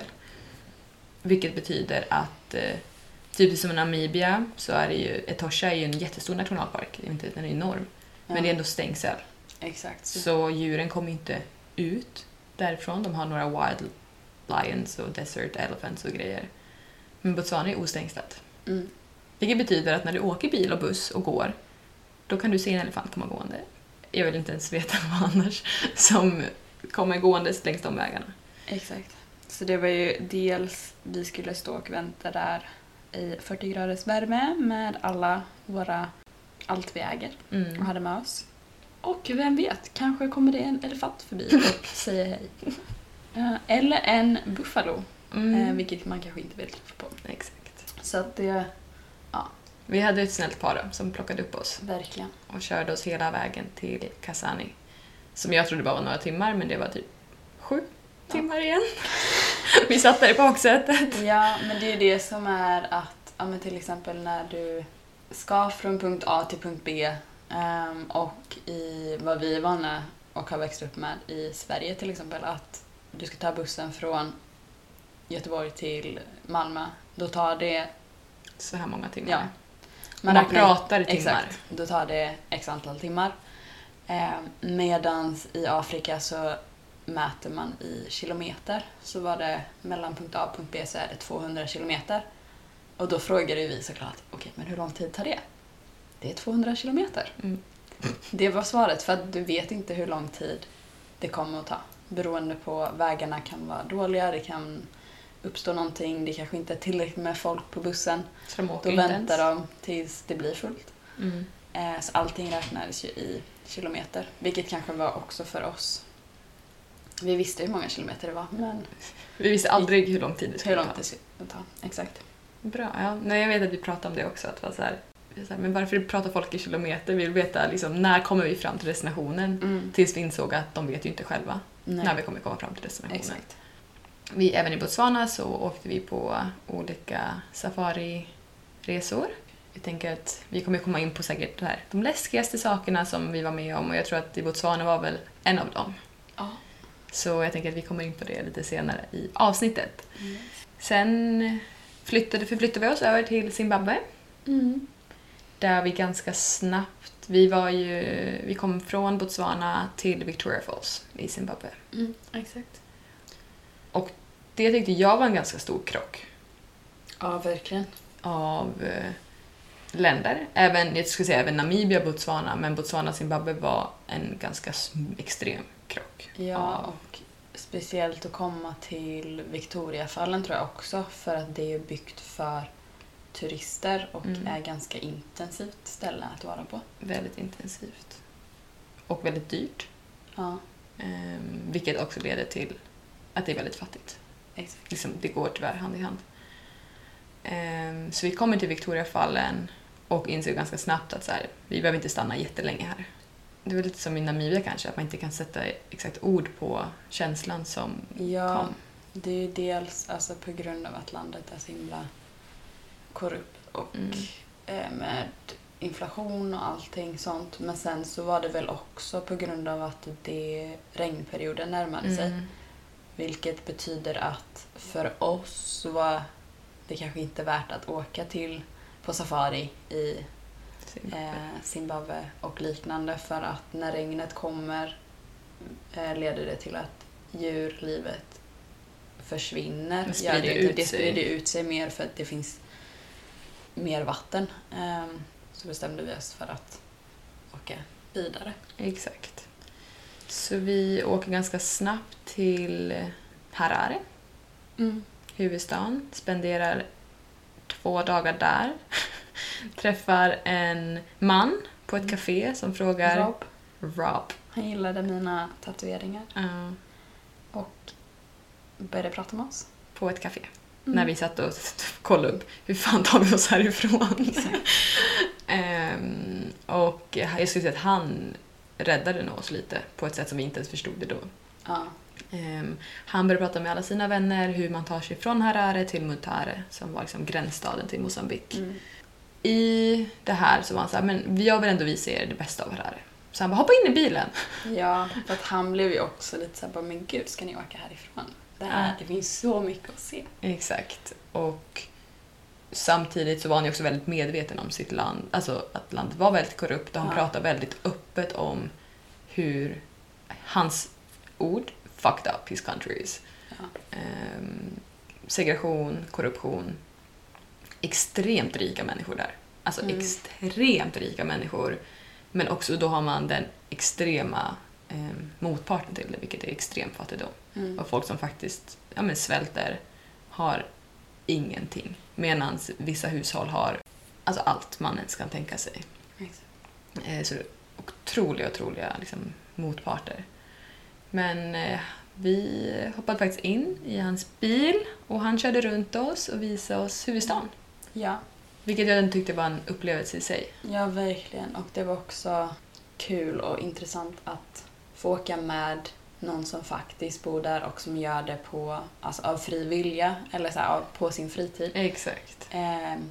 Vilket betyder att, eh, typ som i Namibia, så är det ju, Etosha är ju en jättestor nationalpark. Det är inte, den är enorm. Men Ja. det är ändå stängsel. Exakt. Så, Så djuren kommer inte ut därifrån. De har några wild lions och desert elephants och grejer. Men Botswana är ostängslat. mm. Vilket betyder att när du åker bil och buss och går, då kan du se en elefant komma gående. Jag vill inte ens veta vad annars som kommer gåendes längs de vägarna. Exakt. Så det var ju dels, vi skulle stå och vänta där i fyrtio graders värme med alla våra, allt vi äger och Mm. hade med oss. Och vem vet, kanske kommer det en elefant förbi och säger hej. Eh, Eller en buffalo, Mm. eh, vilket man kanske inte vill träffa på. Exakt. Så att det, Vi hade ett snällt par då, som plockade upp oss verkligen. och körde oss hela vägen till Kasani. Som jag trodde bara var några timmar, men det var typ sju Ja. timmar igen. Vi satt där i baksätet. Ja, men det är det som är att, ja men till exempel när du ska från punkt A till punkt B um, och i vad vi är vana och har växt upp med i Sverige till exempel, att du ska ta bussen från Göteborg till Malmö. Då tar det... Så här många timmar. Ja. Man, man pratar i timmar. Exakt, då tar det x antal timmar. Eh, medans i Afrika så mäter man i kilometer. Så var det mellan punkt A och punkt B så är det tvåhundra kilometer. Och då frågade vi såklart, okej, okay, men hur lång tid tar det? Det är tvåhundra kilometer. Mm. Det var svaret, för att du vet inte hur lång tid det kommer att ta. Beroende på, vägarna kan vara dåliga, det kan uppstå någonting, det kanske inte är tillräckligt med folk på bussen. Så de då väntar de tills det blir fullt. Mm. Eh, så allting räknades ju i kilometer, vilket kanske var också för oss. Vi visste hur många kilometer det var, men... Vi visste aldrig hur lång tid det skulle hur lång tid det skulle ta. Exakt. Bra, ja. Nej, jag vet att vi pratade om det också, att vara så här, så här, men varför pratar folk i kilometer? Vi vill veta liksom, när kommer vi fram till destinationen, mm. tills vi insåg att de vet ju inte själva. Nej. När vi kommer komma fram till destinationen. Exakt. Vi, även i Botswana så åkte vi på olika safari-resor. Jag tänker att vi kommer komma in på säkert det här, de läskigaste sakerna som vi var med om, och jag tror att i Botswana var väl en av dem. Ja. Så jag tänker att vi kommer in på det lite senare i avsnittet. Mm. Sen flyttade, förflyttade vi oss över till Zimbabwe. Mm. Där vi ganska snabbt, vi var ju, vi kom från Botswana till Victoria Falls i Zimbabwe. Mm, exakt. Och det tyckte jag var en ganska stor krock. Ja, verkligen. Av eh, länder. Även, jag skulle säga även Namibia och Botswana, men Botswana och Zimbabwe var en ganska extrem krock. Ja, av... och speciellt att komma till Victoriafallen tror jag också, för att det är byggt för turister och mm. är ganska intensivt ställe att vara på. Väldigt intensivt. Och väldigt dyrt. Ja. Um, vilket också leder till att det är väldigt fattigt. Exakt. Liksom, det går tyvärr hand i hand. Um, så vi kommer till Victoriafallen och inser ganska snabbt att så här, vi behöver inte stanna jättelänge här. Det var lite som i Namibia kanske, att man inte kan sätta exakt ord på känslan som ja, kom. Det är ju dels alltså, på grund av att landet är så himla korrupt och mm. eh, med inflation och allting sånt. Men sen så var det väl också på grund av att det regnperioden närmade mm. sig. Vilket betyder att för oss så var det kanske inte värt att åka till på safari i Zimbabwe, eh, Zimbabwe och liknande, för att när regnet kommer eh, leder det till att djurlivet försvinner. Det sprider, ja, det, ut, det sig. sprider ut sig mer för att det finns mer vatten. Eh, så bestämde vi oss för att åka vidare. Exakt. Så vi åker ganska snabbt till Harare, mm. huvudstaden, spenderar två dagar där. Träffar en man på ett café som frågar... Rob. Rob. Han gillade mina tatueringar. Uh. Och började prata med oss. På ett café. Mm. När vi satt och kollade upp hur fan tar vi oss härifrån. um, och jag skulle säga att han räddade nog oss lite på ett sätt som vi inte ens förstod det då. Ja. Um, han började prata med alla sina vänner hur man tar sig från Harare till Mutare, som var liksom gränsstaden till Mozambique. Mm. I det här så var han så här, men jag vill ändå visa er det bästa av Harare. Så han bara, hoppa in i bilen. Ja, för att han blev ju också lite så här, men gud, ska ni åka härifrån? Det här, ja. Det finns så mycket att se. Exakt. Och samtidigt så var han ju också väldigt medveten om sitt land. Alltså att landet var väldigt korrupt och han ja. pratade väldigt öppet om hur hans ord fucked up his countries. Ja. Um, segregation, korruption. Extremt rika människor där. Alltså mm. extremt rika människor. Men också då har man den extrema eh, motparten till det, vilket är extrem fattigdom. Mm. Och folk som faktiskt ja, men svälter har ingenting. Medan vissa hushåll har alltså allt man ens kan tänka sig. Eh, så otroliga, otroliga liksom, motparter. Men eh, vi hoppade faktiskt in i hans bil och han körde runt oss och visade oss huvudstaden. Ja. Vilket jag tyckte var en upplevelse i sig. Ja, verkligen. Och det var också kul och intressant att få åka med någon som faktiskt bor där och som gör det på, alltså, av fri vilja eller så här, på sin fritid. Exakt. Eh,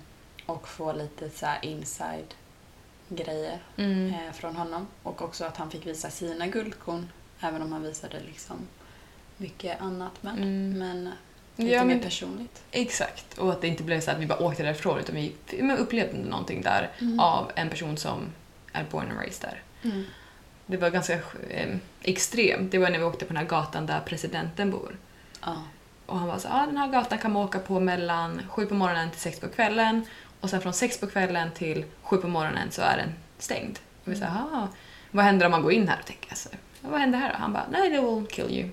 och få lite så här inside grejer Mm. eh, från honom. Och också att han fick visa sina guldkorn, även om han visade liksom mycket annat med. Mm. Men lite Ja, mer men, personligt. exakt. Och att det inte blev så att vi bara åkte därifrån utan vi men upplevde någonting där Mm. av en person som är born and raised där. Mm. Det var ganska eh, extremt. Det var när vi åkte på den här gatan där presidenten bor. Ja. Och han var så ah, den här gatan kan man åka på mellan sju på morgonen till sex på kvällen. Och sen från sex på kvällen till sju på morgonen så är den stängd. Och vi sa, ah, vad händer om man går in här? Och tänker jag så, vad händer här då? Han bara, nej, they will kill you.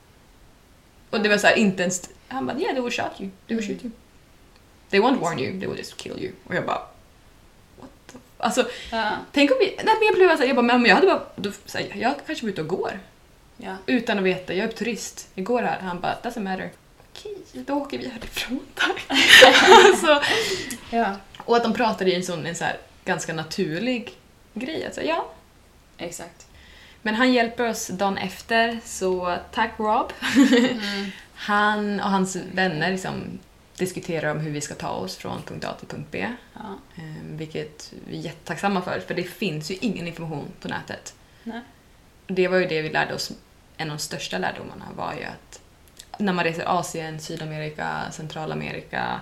Och det var så här, inte ens, han bara, yeah, they will shoot you. They will shoot you. They won't warn you, they will just kill you. Och jag bara, what the f-? Alltså, Ja. tänk om vi, nej men jag blev så här, jag bara, men jag hade bara, då, så här, jag kanske var ute och går. Ja. Utan att veta, jag är turist, jag går här. Han bara, doesn't matter. Okej, då åker vi härifrån. Alltså, Ja. och att de pratade i en sån en så här, ganska naturlig grej. Alltså, ja. Exakt. Men han hjälper oss dagen efter, så tack Rob. Mm. Han och hans vänner liksom diskuterar om hur vi ska ta oss från punkt A till punkt B. Ja. Eh, vilket vi är jättetacksamma för, för det finns ju ingen information på nätet. Nej. Det var ju det vi lärde oss, en av de största lärdomarna var ju att när man reser Asien, Sydamerika, Centralamerika,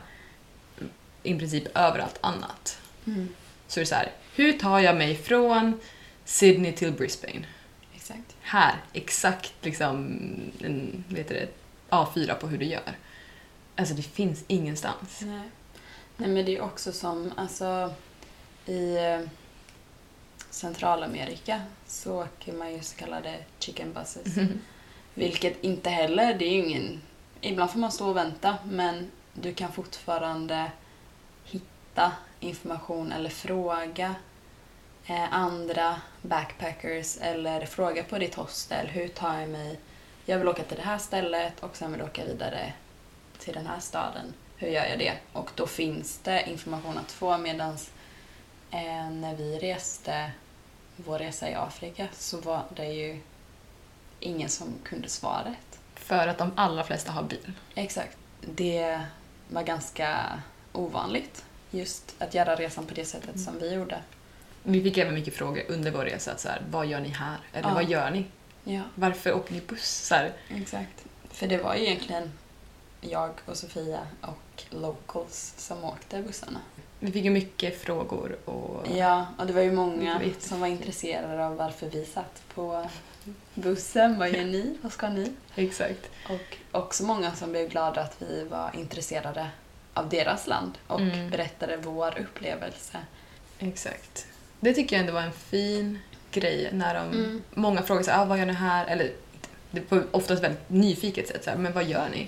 i princip överallt annat, Mm. så är det så här, hur tar jag mig från Sydney till Brisbane? Exakt. Här, exakt liksom en, vet du det, A fyra på hur du gör. Alltså det finns ingenstans. Nej. Nej, men det är också som, alltså i eh, Centralamerika så åker man ju så kallade chicken buses. Vilket inte heller, det är ju ingen, ibland får man stå och vänta, men du kan fortfarande hitta information eller fråga eh, andra backpackers eller fråga på ditt hostel, hur tar jag mig, jag vill åka till det här stället och sen vill jag åka vidare till den här staden, hur gör jag det? Och då finns det information att få, medans eh, när vi reste vår resa i Afrika så var det ju ingen som kunde svaret. För att de allra flesta har bil. Exakt. Det var ganska ovanligt just att göra resan på det sättet som vi gjorde. Vi fick även mycket frågor under vår resa. Att så här, vad gör ni här? Eller Ja. vad gör ni? Ja, Varför åker ni buss? Så här, exakt. För det var ju egentligen jag och Sofia och locals som åkte bussarna. vi fick ju mycket frågor. Och Ja, och det var ju många Jag vet. som var intresserade av varför vi satt på bussen. Vad gör ni? Vad ska ni? Exakt. Och också många som blev glada att vi var intresserade av deras land och Mm. berättade vår upplevelse. Exakt. Det tycker jag ändå var en fin grej när de, Mm. många frågar så här, ah, vad gör ni här? Eller det är på oftast väldigt nyfiket sätt, så här, men vad gör ni?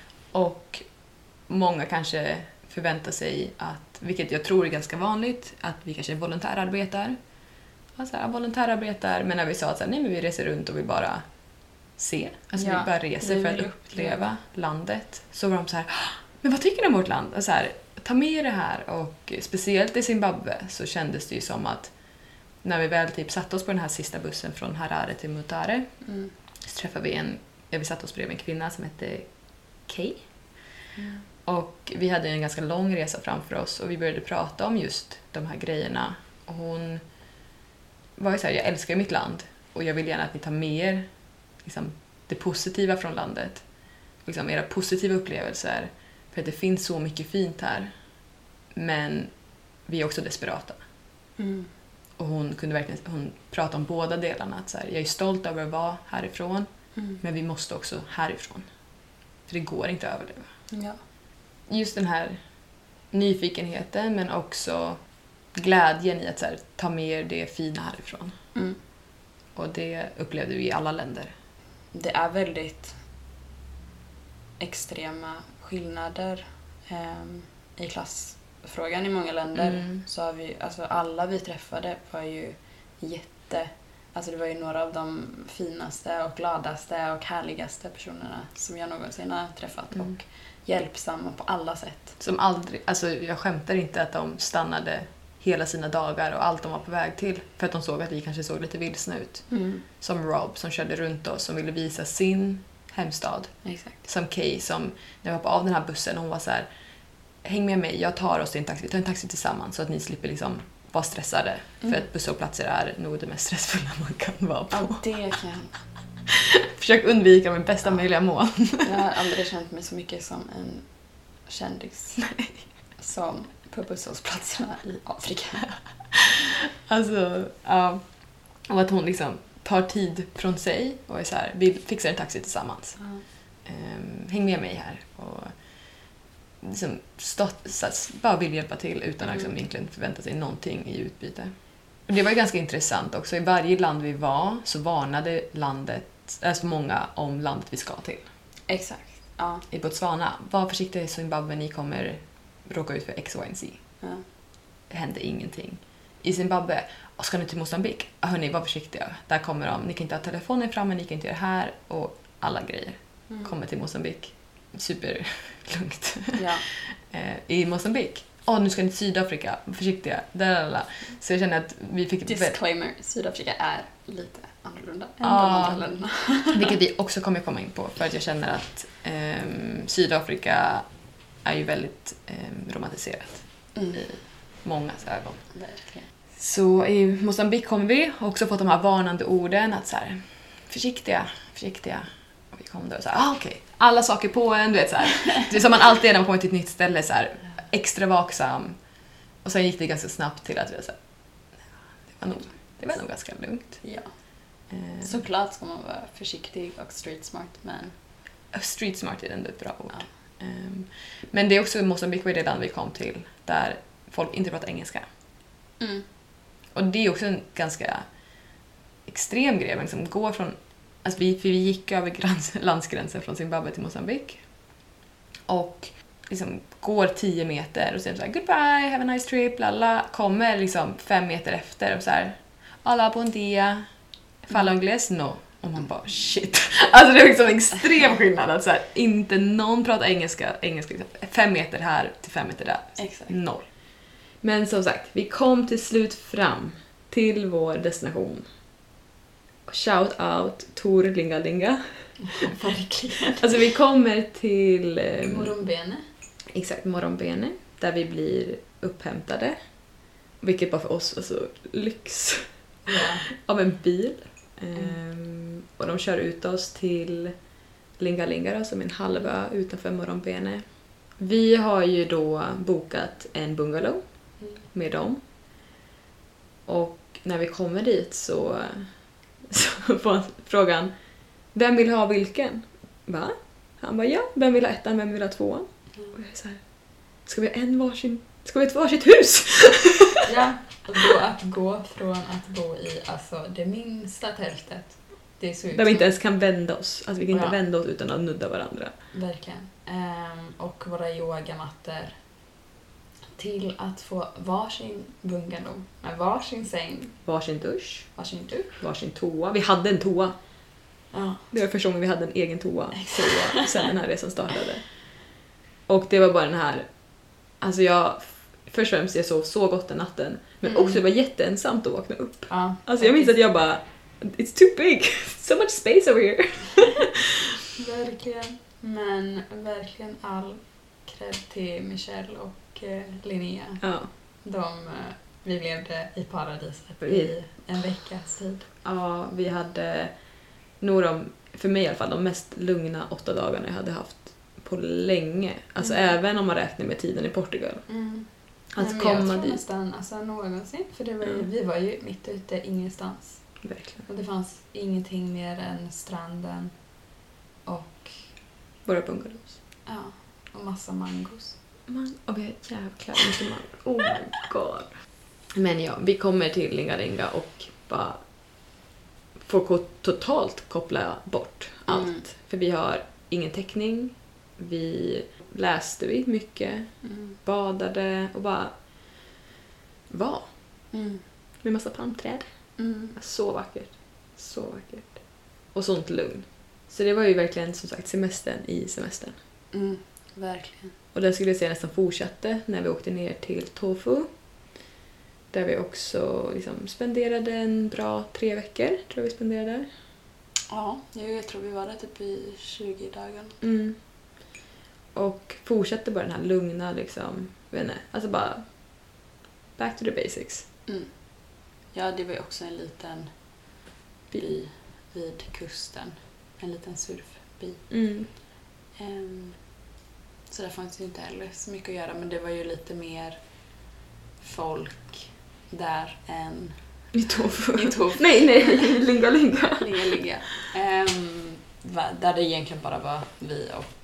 Och många kanske förväntar sig att, vilket jag tror är ganska vanligt, att vi kanske volontärabetar. Alltså, ja, volontärabetar, men när vi sa att så här, nej, men vi reser runt och vi bara se. Alltså Ja, vi bara reser vi för att vill uppleva uppleva. landet. Så var de så här, "Ah, men vad tycker ni om vårt land? Och så här, ta med det här. Och speciellt i Zimbabwe så kändes det ju som att när vi väl typ satte oss på den här sista bussen från Harare till Mutare, Mm. så träffade vi en, ja, vi satte oss bredvid en kvinna som hette Kay. Mm. Och vi hade en ganska lång resa framför oss och vi började prata om just de här grejerna. Och hon var ju så här, jag älskar mitt land och jag vill gärna att ni tar med er liksom, det positiva från landet. Liksom, era positiva upplevelser. För att det finns så mycket fint här. Men vi är också desperata. Mm. Och hon kunde verkligen hon pratade om båda delarna. Att så här, jag är stolt över att vara härifrån, Mm. men vi måste också härifrån. För det går inte att överleva. Ja. Just den här nyfikenheten, men också glädjen i att så här, ta med er det fina härifrån. Mm. Och det upplevde vi i alla länder. Det är väldigt extrema skillnader ehm, i klassfrågan i många länder. Mm. Så har vi, alltså alla vi träffade var ju jätte... Alltså det var ju några av de finaste och gladaste och härligaste personerna som jag någonsin har träffat. Mm. Och hjälpsamma på alla sätt. Som aldrig, alltså jag skämtar inte att de stannade hela sina dagar och allt de var på väg till. För att de såg att vi kanske såg lite vilsna ut. Mm. Som Rob som körde runt oss, som ville visa sin hemstad. Exakt. Som Kay som, när vi var på av den här bussen, hon var så här, häng med mig, jag tar oss till en taxi, vi tar en taxi tillsammans så att ni slipper liksom vara stressade. Mm. För att busshållplatser är nog det mest stressfulla man kan vara på. Ja, det kan jag. Försök undvika med bästa Ja. möjliga mål. Jag har aldrig känt mig så mycket som en kändis. Nej. Som på busshållplatserna i Afrika. Alltså, ja. Och att hon liksom tar tid från sig och är så här, vi fixar en taxi tillsammans. Ja. Um, häng med mig här. Och liksom stått, så att, bara vill hjälpa till utan att Mm. liksom egentligen förvänta sig någonting i utbyte. Och det var ju ganska intressant också. I varje land vi var så varnade landet, alltså många om landet vi ska till. Exakt. Ja. I Botswana, var försiktiga i Zimbabwe, ni kommer råka ut för X, Y och Z. Ja. Det hände ingenting. I Zimbabwe, och ska ni till Mozambique? Ah, hörni, var försiktiga. Där kommer de. Ni kan inte ha telefonen framme, ni kan inte göra det här. Och alla grejer. Mm. Kommer till Mozambique. Superlugnt. Ja. eh, I Mozambique. Åh, oh, nu ska ni till Sydafrika. Var försiktiga. Där, så jag känner att vi fick... Disclaimer, Sydafrika är lite annorlunda än Ja. de andra länderna. Vilket vi också kommer komma in på. För att jag känner att ehm, Sydafrika är ju väldigt ehm, romantiserat. Mm. I mångas ögon. Verkligen. Så i Mozambique kommer vi också fått de här varnande orden att så här, försiktiga, försiktiga. Och vi kom då och så här, ah, okej, okay. Alla saker på en, du vet så här. Det är som man alltid är när man kommer till ett nytt ställe så här, extra vaksam. Och sen gick det ganska snabbt till att vi var så här, det var nog, det var nog ganska lugnt. Ja. Eh, Såklart ska man vara försiktig och street smart, men... Street smart är ändå ett bra ord. Ja. Um, men det är också Mozambique var det land vi kom till där folk inte pratar engelska. Mm. Och det är också en ganska extrem grej. Man liksom går från, alltså vi, för vi gick över grans, landsgränsen från Zimbabwe till Mozambique. Och liksom går tio meter och säger så här, goodbye, have a nice trip, lalla. Kommer liksom fem meter efter och så här, hola, bon dia, fala inglés, no. Och man bara, shit. Alltså det är liksom en extrem skillnad att så här, inte någon pratar engelska, engelska fem meter här till fem meter där. Exakt. Noll. Men som sagt, vi kom till slut fram till vår destination. Shout out Tor Lingalinga. Verkligen. Alltså vi kommer till um, Morombene. exakt, Morombene, där vi blir upphämtade. Vilket bara för oss var så lyx. Ja. Av en bil. Mm. Um, och de kör ut oss till Lingalinga, som är en halvö utanför Morombene. Vi har ju då bokat en bungalow Mm. med dem. Och när vi kommer dit så, så får frågan, vem vill ha vilken? Va? Han bara, ja, vem vill ha ettan, vem vill ha tvåan? Mm. Och jag är så här, ska vi ha en varsin, ska vi ha ett varsitt hus? Ja, och då att gå från att bo i alltså det minsta tältet. Det är så Där vi inte ens kan vända oss. Alltså vi kan inte Ja. vända oss utan att nudda varandra. Verkligen. Ehm, och våra yogamattor. Till att få varsin bungalow med varsin säng, Varsin dusch, varsin dusch. varsin toa. Vi hade en toa. Ja. Det var första gången vi hade en egen toa. toa sen den här resan startade. Och det var bara den här... Alltså jag... Först och främst jag sov så gott den natten. Men Mm. också det var jätteensamt att vakna upp. Ja, Alltså jag minns att jag bara... It's too big! So much space over here! verkligen. Men verkligen all cred till Michelle och eh, Linnea. Ja. De, eh, vi levde i paradiset Vi- i en veckas tid. Ja, vi hade nog de, för mig i alla fall, de mest lugna åtta dagarna jag hade haft på länge. Alltså Mm. även om man räknar med tiden i Portugal. Mm. Att Nej, men komma jag tror dit. nästan alltså, någonsin. För det var ju, Mm. vi var ju mitt ute ingenstans. Verkligen. Och det fanns ingenting mer än stranden och, Våra bungalows. ja, och massa mangos. Man, och vi har jävla mycket man. Oh my god. Men ja, vi kommer till Lingalinga och bara får ko- totalt koppla bort allt. Mm. För vi har ingen täckning. Vi läste vi mycket, Mm. badade och bara var Mm. med massa palmträd. Mm. Så vackert. Så vackert. Och sånt lugn. Så det var ju verkligen som sagt semestern i semestern. Mm. Verkligen. Och den skulle jag säga nästan fortsatte när vi åkte ner till Tofu. Där vi också liksom spenderade en bra tre veckor, tror jag vi spenderade. Ja, jag tror vi var där typ i tjugo dagar. Mm. Och fortsatte bara den här lugna liksom, vet inte, alltså bara back to the basics. Mm. Ja, det var ju också en liten by vid kusten. En liten surfby. Mm. Um, så där fanns ju inte heller så mycket att göra, men det var ju lite mer folk där än I Tofu. i Tofu. nej, nej, Linga Linga. Linga Linga. Um, va- där det egentligen bara var vi och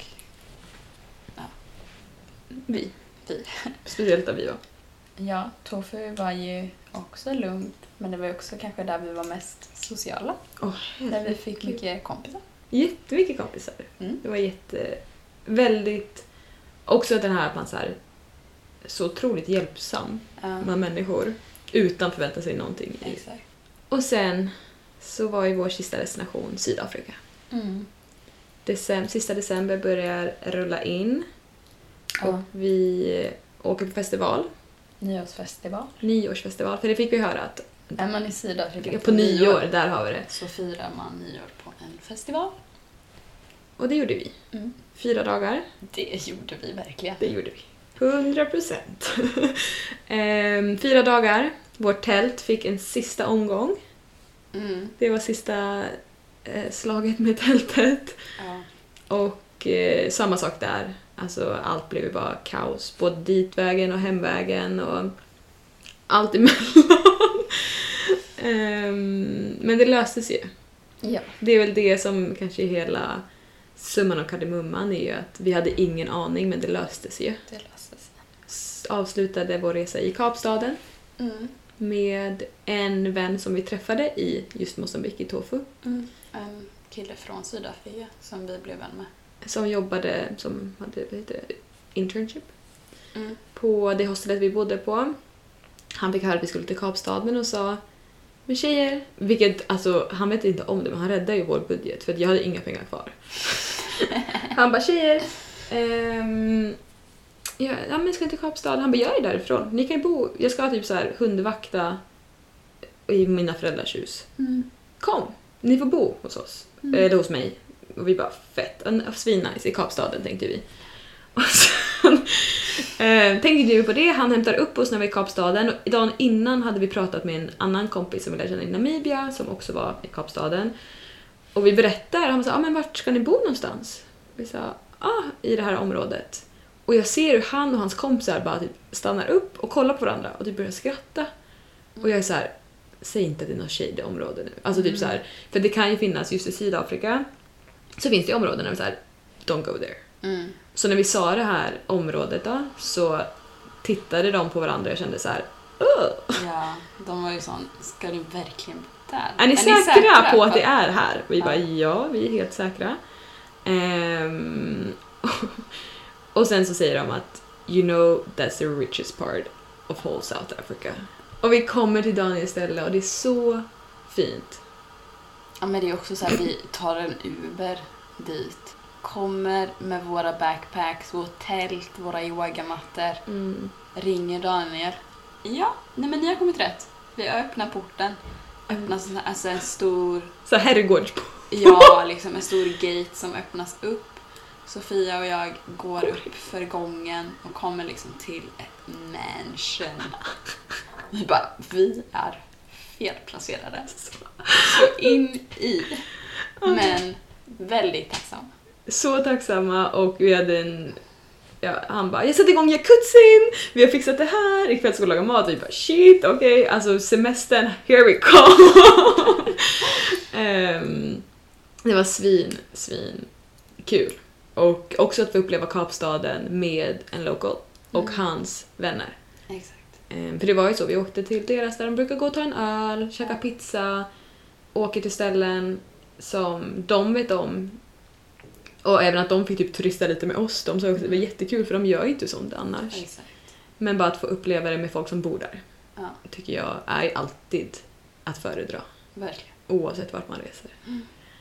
Vi. vi. Speciellt där vi var. Ja, Tofu var ju också lugnt, men det var ju också kanske där vi var mest sociala. Åh, Där vi fick mycket kompisar. Jättemycket kompisar. Mm. Det var jätte... Väldigt... Också den här att man så här... Så otroligt hjälpsam Ja, med människor. Utan förvänta sig någonting. exakt. Och sen så var ju vår sista destination Sydafrika. Mm. Decem- sista december börjar rulla in. Och Ja. vi åker på festival. Nyårsfestival. Nyårsfestival. För det fick vi höra att Är man i Sydafrika på nyår, där har vi det. så firar man nyår på en festival. Och det gjorde vi. Mm. Fyra dagar. Det gjorde vi verkligen. Det gjorde vi. Hundra procent. Ehm, fyra dagar. Vårt tält fick en sista omgång. Mm. Det var sista eh, slaget med tältet. Ja. Och eh, samma sak där. Alltså allt blev ju bara kaos. Både ditvägen och hemvägen och allt emellan. Ehm, men det löstes ju. Ja. Det är väl det som kanske är hela summan av kardemumman är ju att vi hade ingen aning men det löstes ju. Det löste sig. S- Avslutade vår resa i Kapstaden Mm. med en vän som vi träffade i just Mozambique i Tofu. Mm. En kille från Sydafrika som vi blev vän med. Som jobbade, som hade vad heter det, internship Mm. på det hostelet vi bodde på. Han fick höra att vi skulle till Kapstaden och sa men tjejer, vilket alltså han vet inte om det men han räddade ju vår budget för att jag hade inga pengar kvar. Han bara tjejer ehm, ja, ja men jag ska till Kapstaden. Han bara jag är därifrån. Ni kan ju bo, jag ska typ så här hundvakta i mina föräldrars hus. Mm. Kom, ni får bo hos oss. Mm. Eller hos mig. Och vi bara, fett. Svinnice i Kapstaden tänkte vi. Och sen eh, tänkte du på det. Han hämtar upp oss när vi är i Kapstaden. Och dagen innan hade vi pratat med en annan kompis som vi lärde känna i Namibia. Som också var i Kapstaden. Och vi berättar. Han sa, ah, men vart ska ni bo någonstans? Vi sa, ah, i det här området. Och jag ser hur han och hans kompisar bara typ stannar upp och kollar på varandra. Och typ börjar skratta. Och jag är så här, säg inte att det är något shady område nu. Alltså typ Mm. så här, för det kan ju finnas just i Sydafrika. Så finns det ju områden där vi så här, don't go there. Mm. Så när vi sa det här området då, så tittade de på varandra och kände så här, Ugh. Ja, de var ju sån, ska du verkligen bo där? Är ni säkra på att det är här? Och vi bara, ja, vi är helt säkra. Ehm, och sen så säger de att you know that's the richest part of whole South Africa. Och vi kommer till Daniels ställe och det är så fint. Ja, men det är också så här, vi tar en Uber dit. Kommer med våra backpacks, vårt tält, våra yogamattor. Mm. Ringer Daniel. Ja, nej men ni har kommit rätt. Vi öppnar porten. Öppnar sån här, alltså en stor, Så herrgårds. ja, liksom en stor gate som öppnas upp. Sofia och jag går upp för gången och kommer liksom till ett mansion. Vi bara, vi är felplacerade. Så in i. Men väldigt tacksam. Så tacksamma och vi hade en... Ja, han bara, jag sätter igång jacuzzin, vi har fixat det här, ikväll ska vi laga mat och vi bara, shit, okej, okay. Alltså semestern, here we come. um, det var svin, svin kul. Och också att få uppleva Kapstaden med en local och Mm. hans vänner. Exakt. Um, för det var ju så, vi åkte till deras där de brukar gå och ta en öl, käka pizza, åker till ställen som de vet om. Och även att de fick typ turista lite med oss. De sa också att det var jättekul för de gör ju inte sånt annars. Exakt. Men bara att få uppleva det med folk som bor där. Ja, Tycker jag är alltid att föredra. verkligen. Oavsett vart man reser. Mm.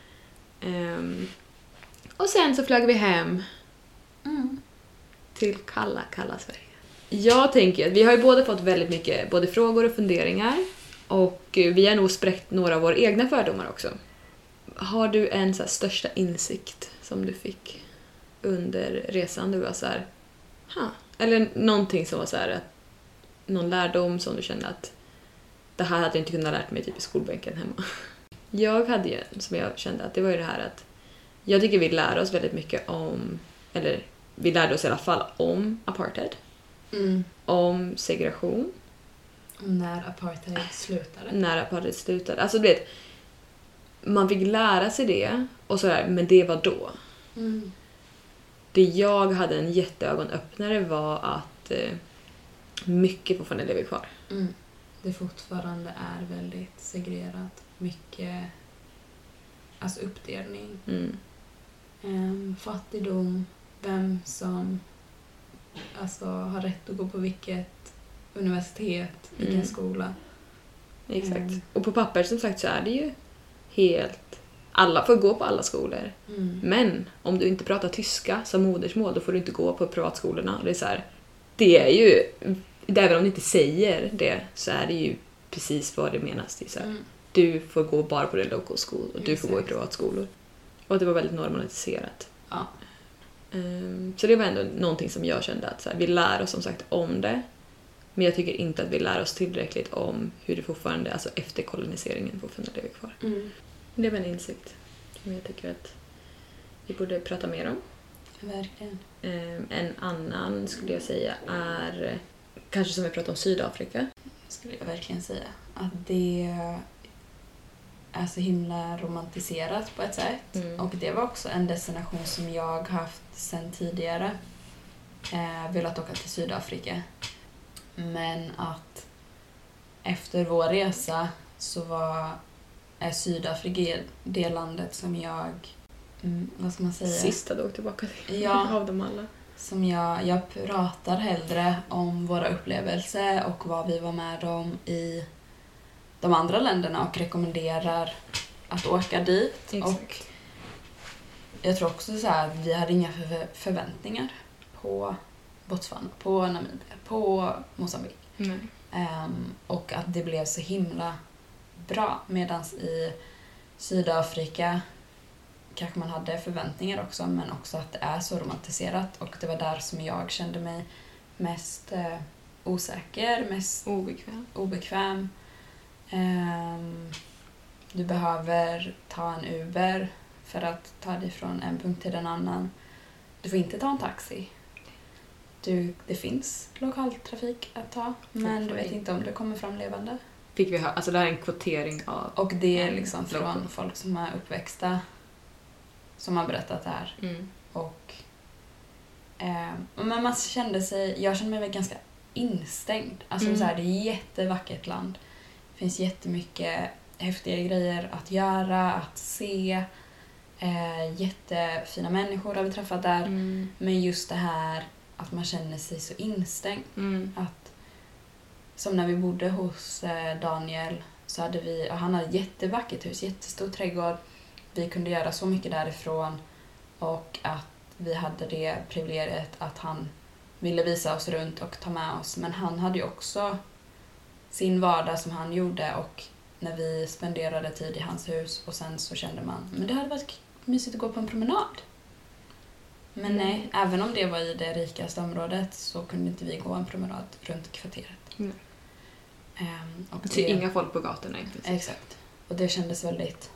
Ehm, och sen så flög vi hem Mm. till kalla, kalla Sverige. Jag tänker att vi har ju båda fått väldigt mycket både frågor och funderingar. Och eh, vi har nog spräckt några av våra egna fördomar också. Har du en så här största insikt som du fick under resan du var så här, ha. Eller någonting som var så här, att någon lärdom som du kände att det här hade jag inte kunnat lärt mig typ i skolbänken hemma. Jag hade ju en som jag kände att det var ju det här att jag tycker vi lär oss väldigt mycket om, eller vi lärde oss i alla fall om apartheid. Mm. Om segregation. Om när apartheid slutade. När apartheid slutade. Alltså du vet, man fick lära sig det och sådär, men det var då. Mm. Det jag hade en jätteögonöppnare var att eh, mycket fortfarande lever kvar. Mm. Det fortfarande är väldigt segregerat. Mycket alltså uppdelning. Mm. Um, fattigdom. Vem som alltså, har rätt att gå på vilket universitet, vilken Mm. skola. Exakt. Mm. Och på papper som sagt så är det ju helt... Alla får gå på alla skolor. Mm. Men om du inte pratar tyska som modersmål, då får du inte gå på privatskolorna. Det är så här, det är ju... Även om du inte säger det så är det ju precis vad det menas. Det är så här, Mm. du får gå bara på det local school och du Exakt. får gå i privatskolor. Och det var väldigt normaliserat. Ja. Um, så det var ändå någonting som jag kände att så här, vi lär oss som sagt om det. Men jag tycker inte att vi lär oss tillräckligt om hur det fortfarande, alltså efter koloniseringen fortfarande lever kvar. Mm. Det var en insikt som jag tycker att vi borde prata mer om. Verkligen. Um, en annan skulle jag säga är kanske som vi pratade om Sydafrika. Skulle jag verkligen säga. Att det är så himla romantiserat på ett sätt. Mm. Och det var också en destination som jag haft sedan tidigare. Eh, velat åka till Sydafrika. Men att efter vår resa så var är Sydafrika det landet som jag, mm, vad ska man säga? Sista du åkte tillbaka till. Ja. Av dem alla. Som jag, jag pratar hellre om våra upplevelser och vad vi var med om i de andra länderna och rekommenderar att åka dit. Exakt. Och jag tror också så här att vi hade inga förvä- förväntningar på Botswana, på Namibia, på Mozambique. Nej. Um, och att det blev så himla bra. Medan i Sydafrika kanske man hade förväntningar också, men också att det är så romantiserat. Och det var där som jag kände mig mest eh, osäker, mest Obekväm. obekväm. Um, du behöver ta en Uber för att ta dig från en punkt till en annan. Du får inte ta en taxi. Du, det finns lokaltrafik att ta, men du vet inte om du kommer fram levande. Fick vi höra, alltså det här är en kvotering av... Och det är en liksom från local. folk som är uppväxta som har berättat det här. Mm. Och, eh, men man kände sig, jag kände mig väl ganska instängd. Alltså Mm. så här, det är ett jättevackert land. Det finns jättemycket häftiga grejer att göra, att se. Eh, jättefina människor har vi träffat där. Mm. Men just det här att man känner sig så instängd. Mm. Att, som när vi bodde hos eh, Daniel så hade vi, och han hade ett jättevackert hus, jättestor trädgård. Vi kunde göra så mycket därifrån och att vi hade det privilegiet att han ville visa oss runt och ta med oss. Men han hade ju också sin vardag som han gjorde och när vi spenderade tid i hans hus och sen så kände man, men det hade varit mysigt att gå på en promenad. Men Mm. nej, även om det var i det rikaste området så kunde inte vi gå en promenad runt kvarteret. Mm. Um, och Så inga folk på gatorna egentligen. Exakt. Och det kändes väldigt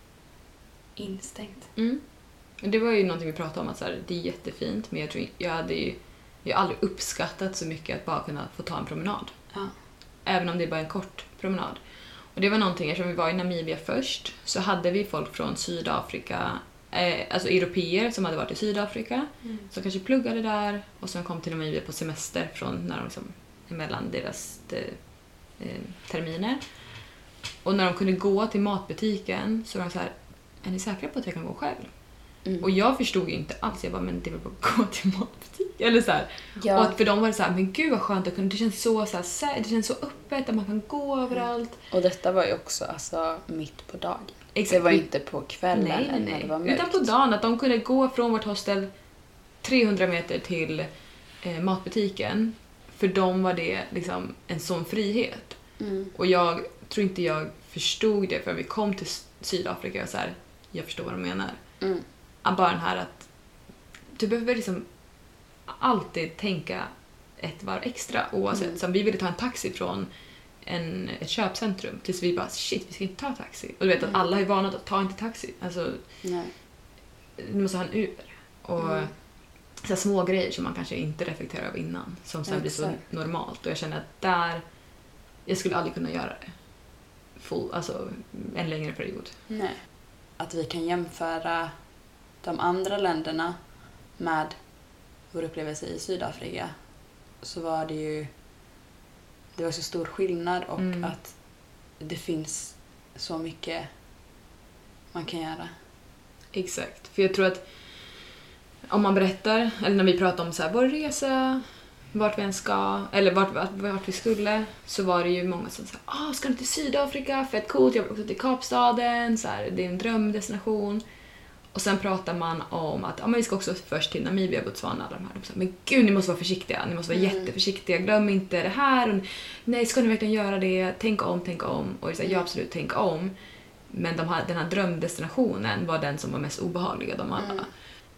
instängt. Mm. Det var ju någonting vi pratade om, att så här, det är jättefint, men jag tror jag hade ju jag har aldrig uppskattat så mycket att bara kunna få ta en promenad. Ja. Även om det är bara en kort promenad. Och det var någonting, eftersom vi var i Namibia först, så hade vi folk från Sydafrika, eh, alltså europeer som hade varit i Sydafrika, Mm. som kanske pluggade där och som kom till Namibia på semester från när de liksom, emellan deras eh, terminer. Och när de kunde gå till matbutiken så var de så här, är ni säkra på att jag kan gå själv? Mm. Och jag förstod ju inte alls, jag bara, men det var bara att gå till matbutik. Eller så här. Ja. Och för dem var det så här, men gud vad skönt att kunna, det känns så, så här, det känns så öppet att man kan gå överallt. Och detta var ju också alltså, mitt på dagen. Exakt. Det var inte på kvällen Nej, eller nej, när det var nej. mörkt. Utan på dagen, att de kunde gå från vårt hostel trehundra meter till eh, matbutiken. För dem var det liksom en sån frihet. Mm. Och jag tror inte jag förstod det förrän vi kom till Sydafrika och så här, jag förstår vad de menar. Mm. Bara den här att du behöver liksom alltid tänka ett varv extra oavsett. Mm. Som vi ville ta en taxi från en, ett köpcentrum tills vi bara, shit, vi ska inte ta taxi. Och du vet mm. att alla är vana att ta inte taxi. Alltså, Nej. Du måste ha en Uber. Och mm. så här små grejer som man kanske inte reflekterar över innan. Som sen blir så normalt. Och jag känner att där, jag skulle aldrig kunna göra det. Full, alltså en längre period. Nej. Att vi kan jämföra de andra länderna med vår upplevelse i Sydafrika, så var det ju det var så stor skillnad och mm. att det finns så mycket man kan göra. Exakt, för jag tror att om man berättar, eller när vi pratar om så här, vår resa, vart vi än ska, eller vart, vart, vart vi skulle, så var det ju många som sa, ah, ska du till Sydafrika? Fett coolt, jag vill också till Kapstaden, så här, det är en drömdestination. Och sen pratar man om att ah, men vi ska också först till Namibia, Botswana, alla de här. De sa, men gud, ni måste vara försiktiga, ni måste vara mm. jätteförsiktiga, glöm inte det här. Och, nej, ska ni verkligen göra det? Tänk om, tänk om. Och jag sa, ja, absolut, tänk om. Men de här, den här drömdestinationen var den som var mest obehagliga av dem alla. Mm.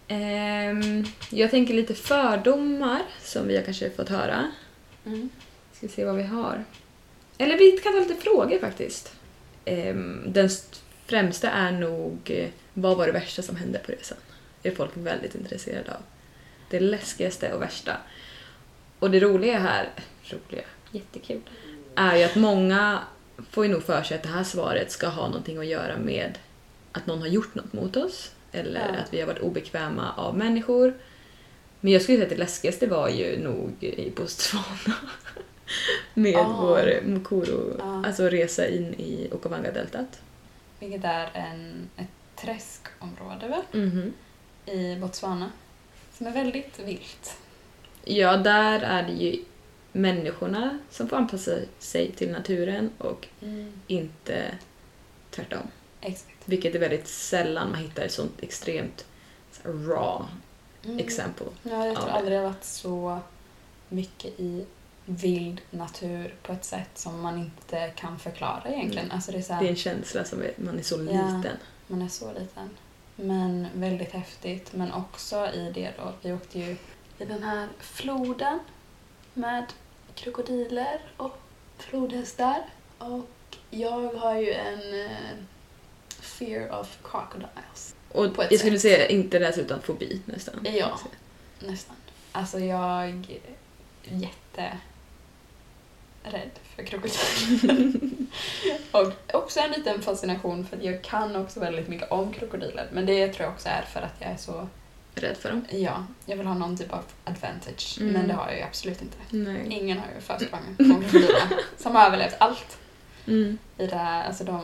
Um, jag tänker lite fördomar som vi har kanske fått höra. Mm. Ska se vad vi har. Eller vi kan ta lite frågor faktiskt. Um, den främsta är nog, vad var det värsta som hände på resan? Det är folk väldigt intresserade av. Det läskigaste och värsta. Och det roliga här, roliga, jättekul, är ju att många får ju nog för sig att det här svaret ska ha någonting att göra med att någon har gjort något mot oss. Eller ja. Att vi har varit obekväma av människor. Men jag skulle säga att det läskigaste var ju nog i Botswana. Med oh. vår Mukuru, oh. alltså resa in i Okavango-deltat. Vilket är en, ett träskområde väl? Mm-hmm. I Botswana. Som är väldigt vilt. Ja, där är det ju människorna som får anpassa sig till naturen och mm. inte tvärtom. Exakt. Vilket är väldigt sällan man hittar ett sånt extremt så här, raw mm. exempel. Ja, jag tror aldrig det har varit så mycket i vild natur på ett sätt som man inte kan förklara egentligen. Mm. Alltså det, är så här, det är en känsla som är, man är så ja, liten. Man är så liten. Men väldigt häftigt. Men också i det då, vi åkte ju i den här floden med krokodiler och flodhästar. Och jag har ju en uh, fear of crocodiles. Och jag sätt. skulle säga inte läsa utan fobi nästan. Ja, nästan. Alltså jag är jätte rädd för krokodiler. Och också en liten fascination för att jag kan också väldigt mycket om krokodiler. Men det tror jag också är för att jag är så rädd för dem. Ja, jag vill ha någon typ av advantage. Mm. Men det har jag ju absolut inte. Nej. Ingen har ju försprång på krokodiler som har överlevt allt. Mm. I det här, alltså de,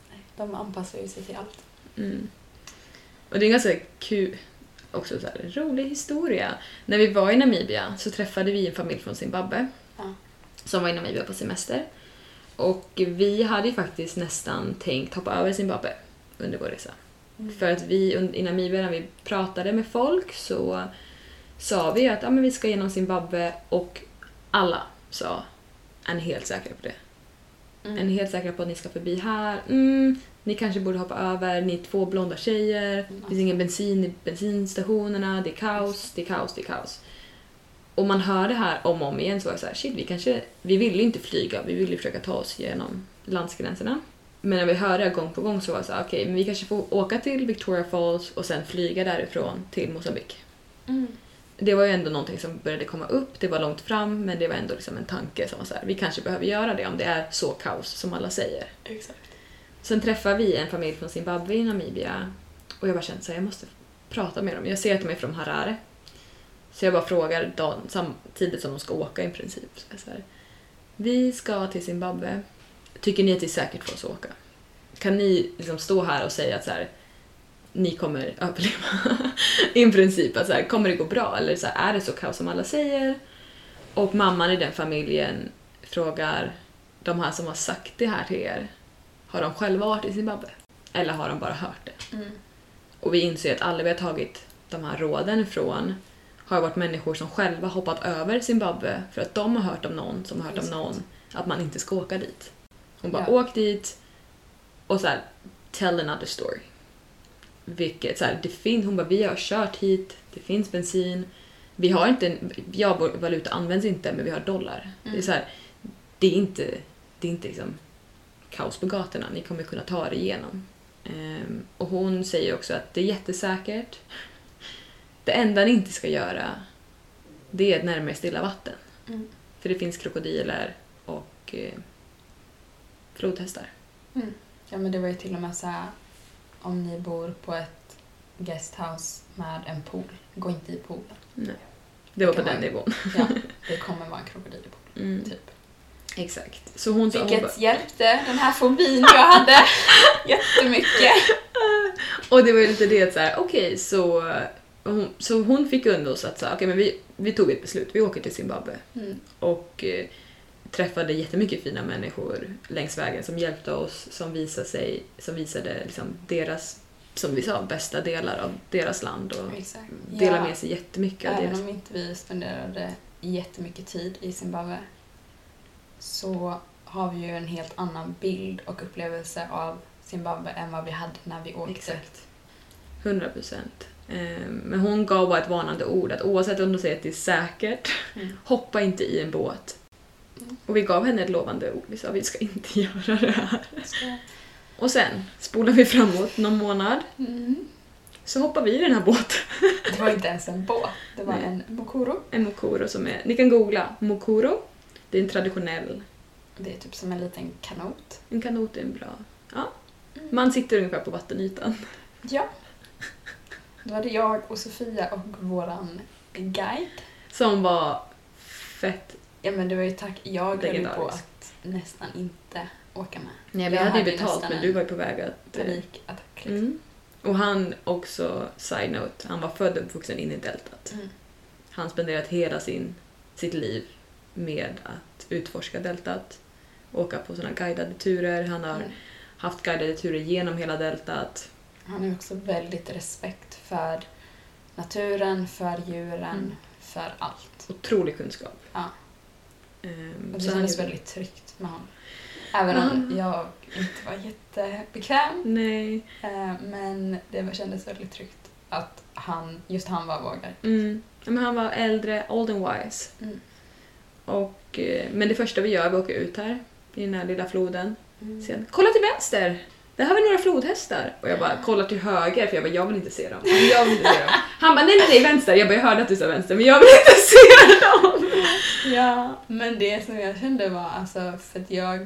de anpassar ju sig till allt. Mm. Och det är en ganska kul, också så här, rolig historia. När vi var i Namibia så träffade vi en familj från Zimbabwe. Ja. Som var i Namibia på semester. Och vi hade ju faktiskt nästan tänkt hoppa över Zimbabwe under vår resa. Mm. För att vi i Namibia, när vi pratade med folk, så sa vi att ja, men vi ska genom Zimbabwe, och alla sa, är ni helt säkra på det? Mm. Är ni helt säkra på att ni ska förbi här? Mm, ni kanske borde hoppa över, ni är två blonda tjejer, det mm. finns ingen bensin i bensinstationerna, det är kaos, det är kaos, det är kaos. Och man hör det här om och om igen, så var jag så här, shit, vi kanske, vi ville ju inte flyga, vi ville ju försöka ta oss genom landsgränserna. Men när vi hörde det gång på gång så var det så här, okej, okay, men vi kanske får åka till Victoria Falls och sen flyga därifrån till Mozambique. Mm. Det var ju ändå någonting som började komma upp, det var långt fram, men det var ändå liksom en tanke som var så här, vi kanske behöver göra det om det är så kaos som alla säger. Exakt. Sen träffade vi en familj från Zimbabwe i Namibia, och jag bara kände så här, jag måste prata med dem. Jag ser att de är från Harare. Så jag bara frågar dagen, samtidigt som de ska åka i princip. Så jag så här, vi ska till Zimbabwe. Tycker ni att det är säkert för oss att åka? Kan ni liksom stå här och säga att så här, ni kommer överleva? I princip, att så här, kommer det gå bra? Eller så här, är det så kaos som alla säger? Och mamman i den familjen frågar de här som har sagt det här till er, har de själva varit i Zimbabwe? Eller har de bara hört det? Mm. Och vi inser att alla vi har tagit de här råden från har varit människor som själva hoppat över Zimbabwe för att de har hört om någon som har hört om någon att man inte ska åka dit. Hon bara, ja. Åk dit och så här, tell another story. Vilket så här, det finns, hon bara, vi har kört hit, det finns bensin. Vi har inte, ja, vår valuta används inte, men vi har dollar. Mm. Det är så här, det är inte, det är inte liksom kaos på gatorna. Ni kommer kunna ta er igenom. Um, och hon säger också att det är jättesäkert. Det enda ni inte ska göra, det är att närma er stilla vatten. Mm. För det finns krokodiler och eh, flodhästar. Mm. Ja, men det var ju till och med så här, om ni bor på ett guesthouse med en pool, gå inte i poolen. Nej, det var det på den vara, nivån. Ja, det kommer vara en krokodil i poolen, mm. typ. Exakt. Så hon Vilket hon bara, hjälpte den här fobin jag hade jättemycket. Och det var ju lite det så här, okej, okay, så hon, så hon fick under oss att så, okay, men vi, vi tog ett beslut, vi åker till Zimbabwe. Mm. Och eh, träffade jättemycket fina människor längs vägen som hjälpte oss, som visade sig, som visade liksom deras, som vi sa, bästa delar av deras land och Exakt. delade Ja. med sig jättemycket. Även deras... om inte vi spenderade jättemycket tid i Zimbabwe, så har vi ju en helt annan bild och upplevelse av Zimbabwe än vad vi hade när vi åkte. Exakt. hundra procent. Men hon gav bara ett varnande ord att oavsett om du säger att det är säkert, mm. hoppa inte i en båt. Mm. Och vi gav henne ett lovande ord. Vi sa att vi ska inte göra det här. Ska... Och sen spolar vi framåt någon månad. Mm. Så hoppar vi i den här båten. Det var inte ens en båt. Det var Nej. en mokoro. En mokoro som är... Ni kan googla. Mokoro. Det är en traditionell... Det är typ som en liten kanot. En kanot är en bra... Ja. Mm. Man sitter ungefär på vattenytan. Ja. Då var det jag och Sofia och våran guide. Som var fett... Ja, men det var ju tack... Jag höll på att nästan inte åka med. Nej, vi jag hade ju betalt, men du var ju på väg att... Panikattack, liksom. Mm. Och han också, side note, han var född och uppvuxen in i deltat. Mm. Han spenderat hela sin, sitt liv med att utforska deltat. Åka på såna guidade turer. Han har mm. haft guidade turer genom hela deltat. Han är också väldigt respekt för naturen, för djuren, mm. för allt. Otrolig kunskap. Ja. Um, och det kändes ju... väldigt tryggt med honom. Även om mm. jag inte var jättebekväm. Nej. Uh, men det kändes väldigt tryggt att han, just han var vår guide. Mm. Ja, men han var äldre, old and wise. Mm. Och, men det första vi gör, vi åker ut här i den här lilla floden. Mm. Sen, kolla till vänster! Där har vi några flodhästar. Och jag bara kollar till höger, för jag bara, jag vill inte se dem. Jag vill inte se dem. Han bara, nej, nej, nej, vänster. Jag bara, jag hörde att du sa vänster, men jag vill inte se dem. Ja, men det som jag kände var, alltså, för att jag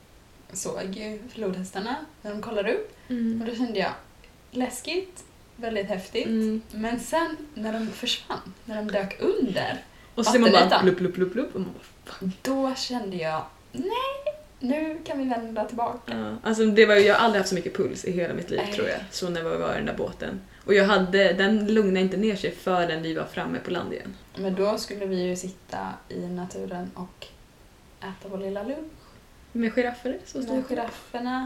såg ju flodhästarna när de kollade upp. Mm. Och då kände jag, läskigt, väldigt häftigt. Mm. Men sen, när de försvann, när de dök under och så ser man bara, blup, blup, blup, blup. Och man bara, då kände jag, nej, nu kan vi vända tillbaka. Ja, alltså det var, jag har aldrig haft så mycket puls i hela mitt liv, Nej. tror jag. Så när vi var i den där båten. Och jag hade, den lugnade inte ner sig förrän vi var framme på land igen. Men då skulle vi ju sitta i naturen och äta vår lilla lunch. Med giraffer? Så Med girafferna.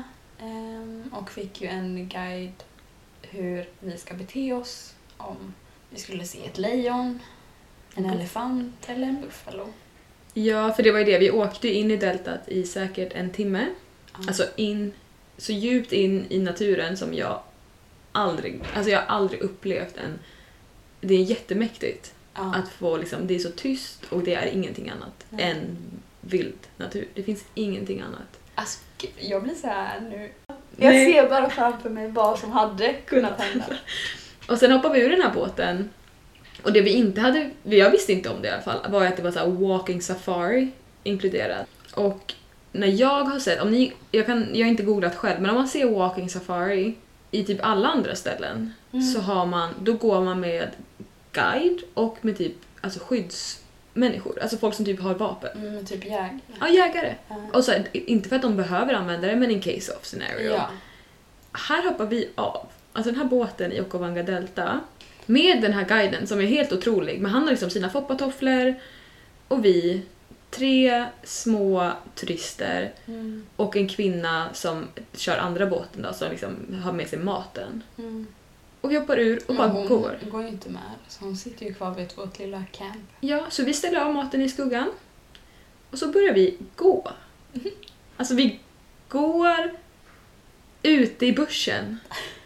Och fick ju en guide hur vi ska bete oss om vi skulle se ett lejon, en mm. elefant eller en buffalo. Ja, för det var ju det. Vi åkte in i deltat i säkert en timme. Mm. Alltså in, så djupt in i naturen som jag aldrig, alltså jag har aldrig upplevt en, det är jättemäktigt mm. att få liksom, det är så tyst och det är ingenting annat mm. än vild natur. Det finns ingenting annat. Alltså, jag blir så här nu. Jag Nej. ser bara framför mig vad som hade kunnat hända. Och sen hoppade vi ur den här båten. Och det vi inte hade, jag visste inte om det i alla fall, var att det var så här walking safari inkluderat. Och när jag har sett, om ni, jag, kan, jag har inte googlat själv, men om man ser walking safari i typ alla andra ställen mm. så har man, då går man med guide och med typ alltså skyddsmänniskor, alltså folk som typ har vapen. Mm, typ jägare. Ja, jägare. Mm. Och så här, inte för att de behöver använda det, men in case of scenario. Ja. Här hoppar vi av. Alltså den här båten i Okavango Delta med den här guiden som är helt otrolig, men han har liksom sina foppatofflor och vi, tre små turister mm. och en kvinna som kör andra båten då, som liksom har med sig maten. Mm. Och vi hoppar ur och men bara hon går. Hon går ju inte med, så hon sitter ju kvar vid vårt lilla camp. Ja, så vi ställer av maten i skuggan och så börjar vi gå. Mm. Alltså vi går ute i bussen.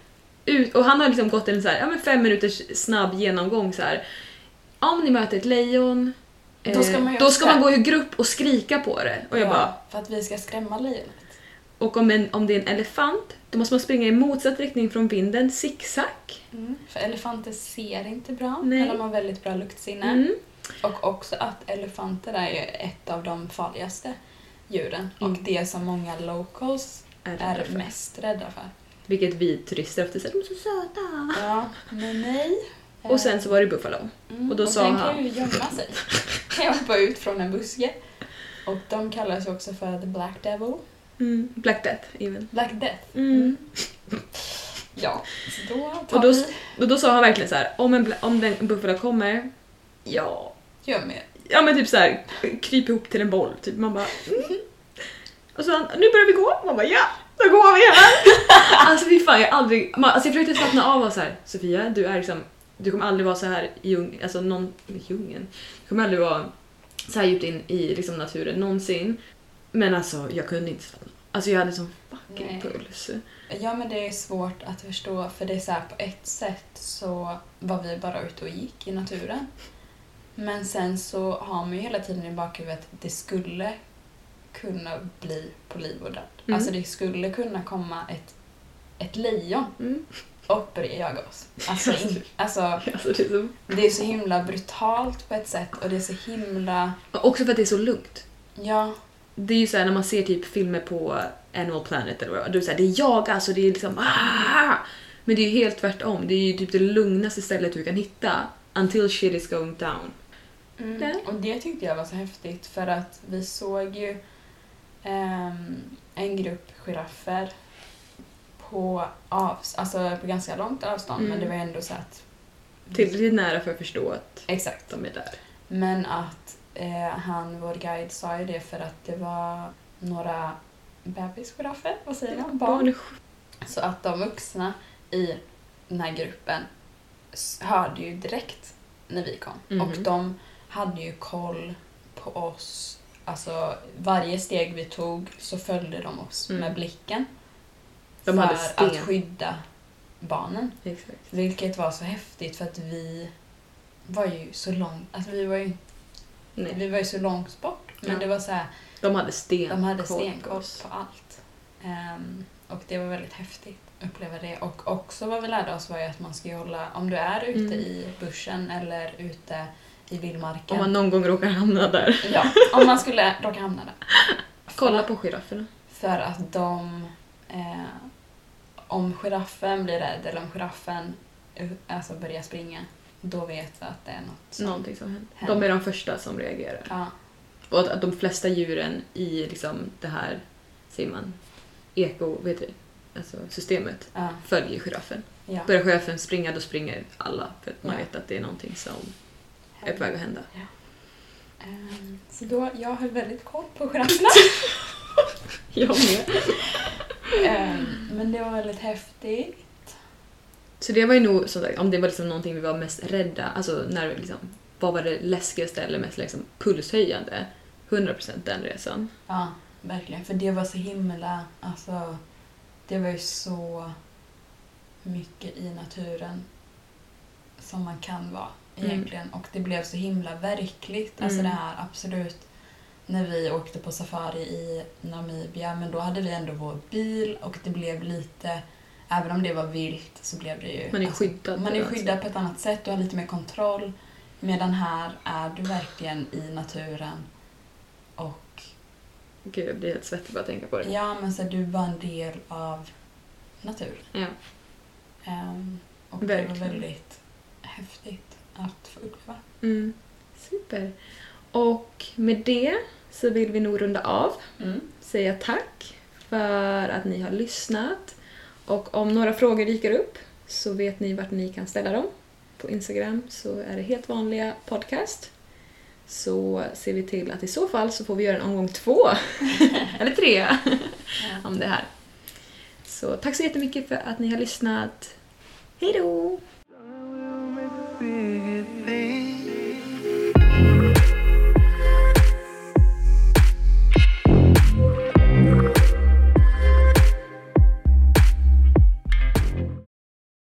ut, och han har liksom gått en så här, ja, men fem minuters snabb genomgång så här. Om ni möter ett lejon, Då ska man, eh, då ska man gå i grupp och skrika på det. Och jag ja, bara, för att vi ska skrämma lejonet. och om, en, om det är en elefant, då måste man springa i motsatt riktning från vinden, zigzag. Mm. För elefanter ser inte bra, Nej. men de har väldigt bra luktsinne. Mm. Och också att elefanter är ju ett av de farligaste djuren. Mm. Och det som många locals Är rädda är för. mest rädda för. Vilket vi turister ofta säger, de är så söta. Ja, men nej. Och sen så var det Buffalo. Mm, och då och sa den han- kan ju gömma sig. Kan jag hoppa ut från en buske. Och de kallas ju också för the Black Devil. Mm. Black Death, even. Black Death. Mm. Ja, så då tar Och då, vi... och då sa han verkligen så här, om en, bla- om den Buffalo kommer, ja, Gör med. ja men typ så här, kryp ihop till en boll, typ. Man bara, mm. Och så han, nu börjar vi gå. Man bara, ja, då går vi här. Alltså fy fan, jag aldrig, man, alltså jag försökte slappna av och så här, Sofia, du är liksom, du kommer aldrig vara så här i djung, alltså någon, i djungeln. Du kommer aldrig vara så här djupt in i liksom naturen någonsin. Men alltså, jag kunde inte slappna. Alltså jag hade sån fucking Nej. puls. Ja, men det är svårt att förstå, för det är så här, på ett sätt så var vi bara ute och gick i naturen. Men sen så har man ju hela tiden i bakhuvudet att det skulle kunna bli på liv och död. Mm. Alltså det skulle kunna komma ett, ett lejon Mm. och börja jaga oss. Alltså, in, alltså Alltså det är så... det är så himla brutalt på ett sätt och det är så himla... Också för att det är så lugnt. Ja, Det är ju så här när man ser typ filmer på Animal Planet eller vad, då är det så här, det är jag alltså, det är liksom ah! Men det är ju helt tvärtom. Det är ju typ det lugnaste stället du kan hitta until shit is going down. mm. Där. och det tyckte jag var så häftigt för att vi såg ju ehm, en grupp giraffer på, avs- alltså på ganska långt avstånd, Mm. men det var ändå så att... Tillräckligt nära för att förstå att Exakt. de är där. Men att eh, han, vår guide, sa ju det för att det var några bebisgiraffer, vad säger man? Barn. Barn är sj- Så att de vuxna i den här gruppen s- hörde ju direkt när vi kom. Mhm. Och de hade ju koll på oss. Alltså varje steg vi tog så följde de oss Mm. med blicken. De för hade sten. att skydda barnen. Exakt. Vilket var så häftigt för att vi var ju så långt, alltså vi var ju, Nej. vi var ju så långt bort. Men Ja. det var så här, De hade sten. de hade på stenkoll oss. på allt. Ehm, och det var väldigt häftigt att uppleva det. Och också vad vi lärde oss var ju att man ska ju hålla, om du är ute Mm. i bussen eller ute i vildmarken. Om man någon gång råkar hamna där. Ja, om man skulle råka hamna där. Kolla För- på girafferna. För att de, eh, om giraffen blir rädd eller om giraffen eh, alltså börjar springa, då vet vi att det är något som... Någonting som händer. händer. De är de första som reagerar. Ja, Och att, att de flesta djuren i liksom det här, säger man, eko, vet du, alltså systemet, ja, följer giraffen. ja. Börjar giraffen springa, då springer alla. För att man Ja. vet att det är någonting som är på väg att hända. Ehm, Så då, jag höll väldigt koll på girafferna. Jag med. Ehm, Men det var väldigt häftigt. Så det var ju nog, som sagt, om det var liksom någonting vi var mest rädda, alltså när liksom, vad var det läskigaste eller mest liksom pulshöjande? hundra procent den resan. Ja, verkligen. För det var så himla, alltså, det var ju så mycket i naturen som man kan vara egentligen. Mm. Och det blev så himla verkligt. Alltså Mm. det här, absolut, när vi åkte på safari i Namibia, men då hade vi ändå vår bil och det blev lite, även om det var vilt så blev det ju... Man är alltså, skyddad. man är på skyddad på ett annat sätt, du har lite mer kontroll. Medan här är du verkligen i naturen och Gud, jag blir helt svettig bara att tänka på det. ja, men så du var en del av naturen. Ja. Um, och det Verkligen. var väldigt häftigt att få uppleva. Mm. Super. Och med det så vill vi nog runda av. Mm. Säga tack för att ni har lyssnat. Och om några frågor dyker upp så vet ni vart ni kan ställa dem. På Instagram så är det helt vanliga podcast. Så ser vi till att i så fall så får vi göra en omgång två. Eller tre. Ja. Om det här. Så tack så jättemycket för att ni har lyssnat. Hej då!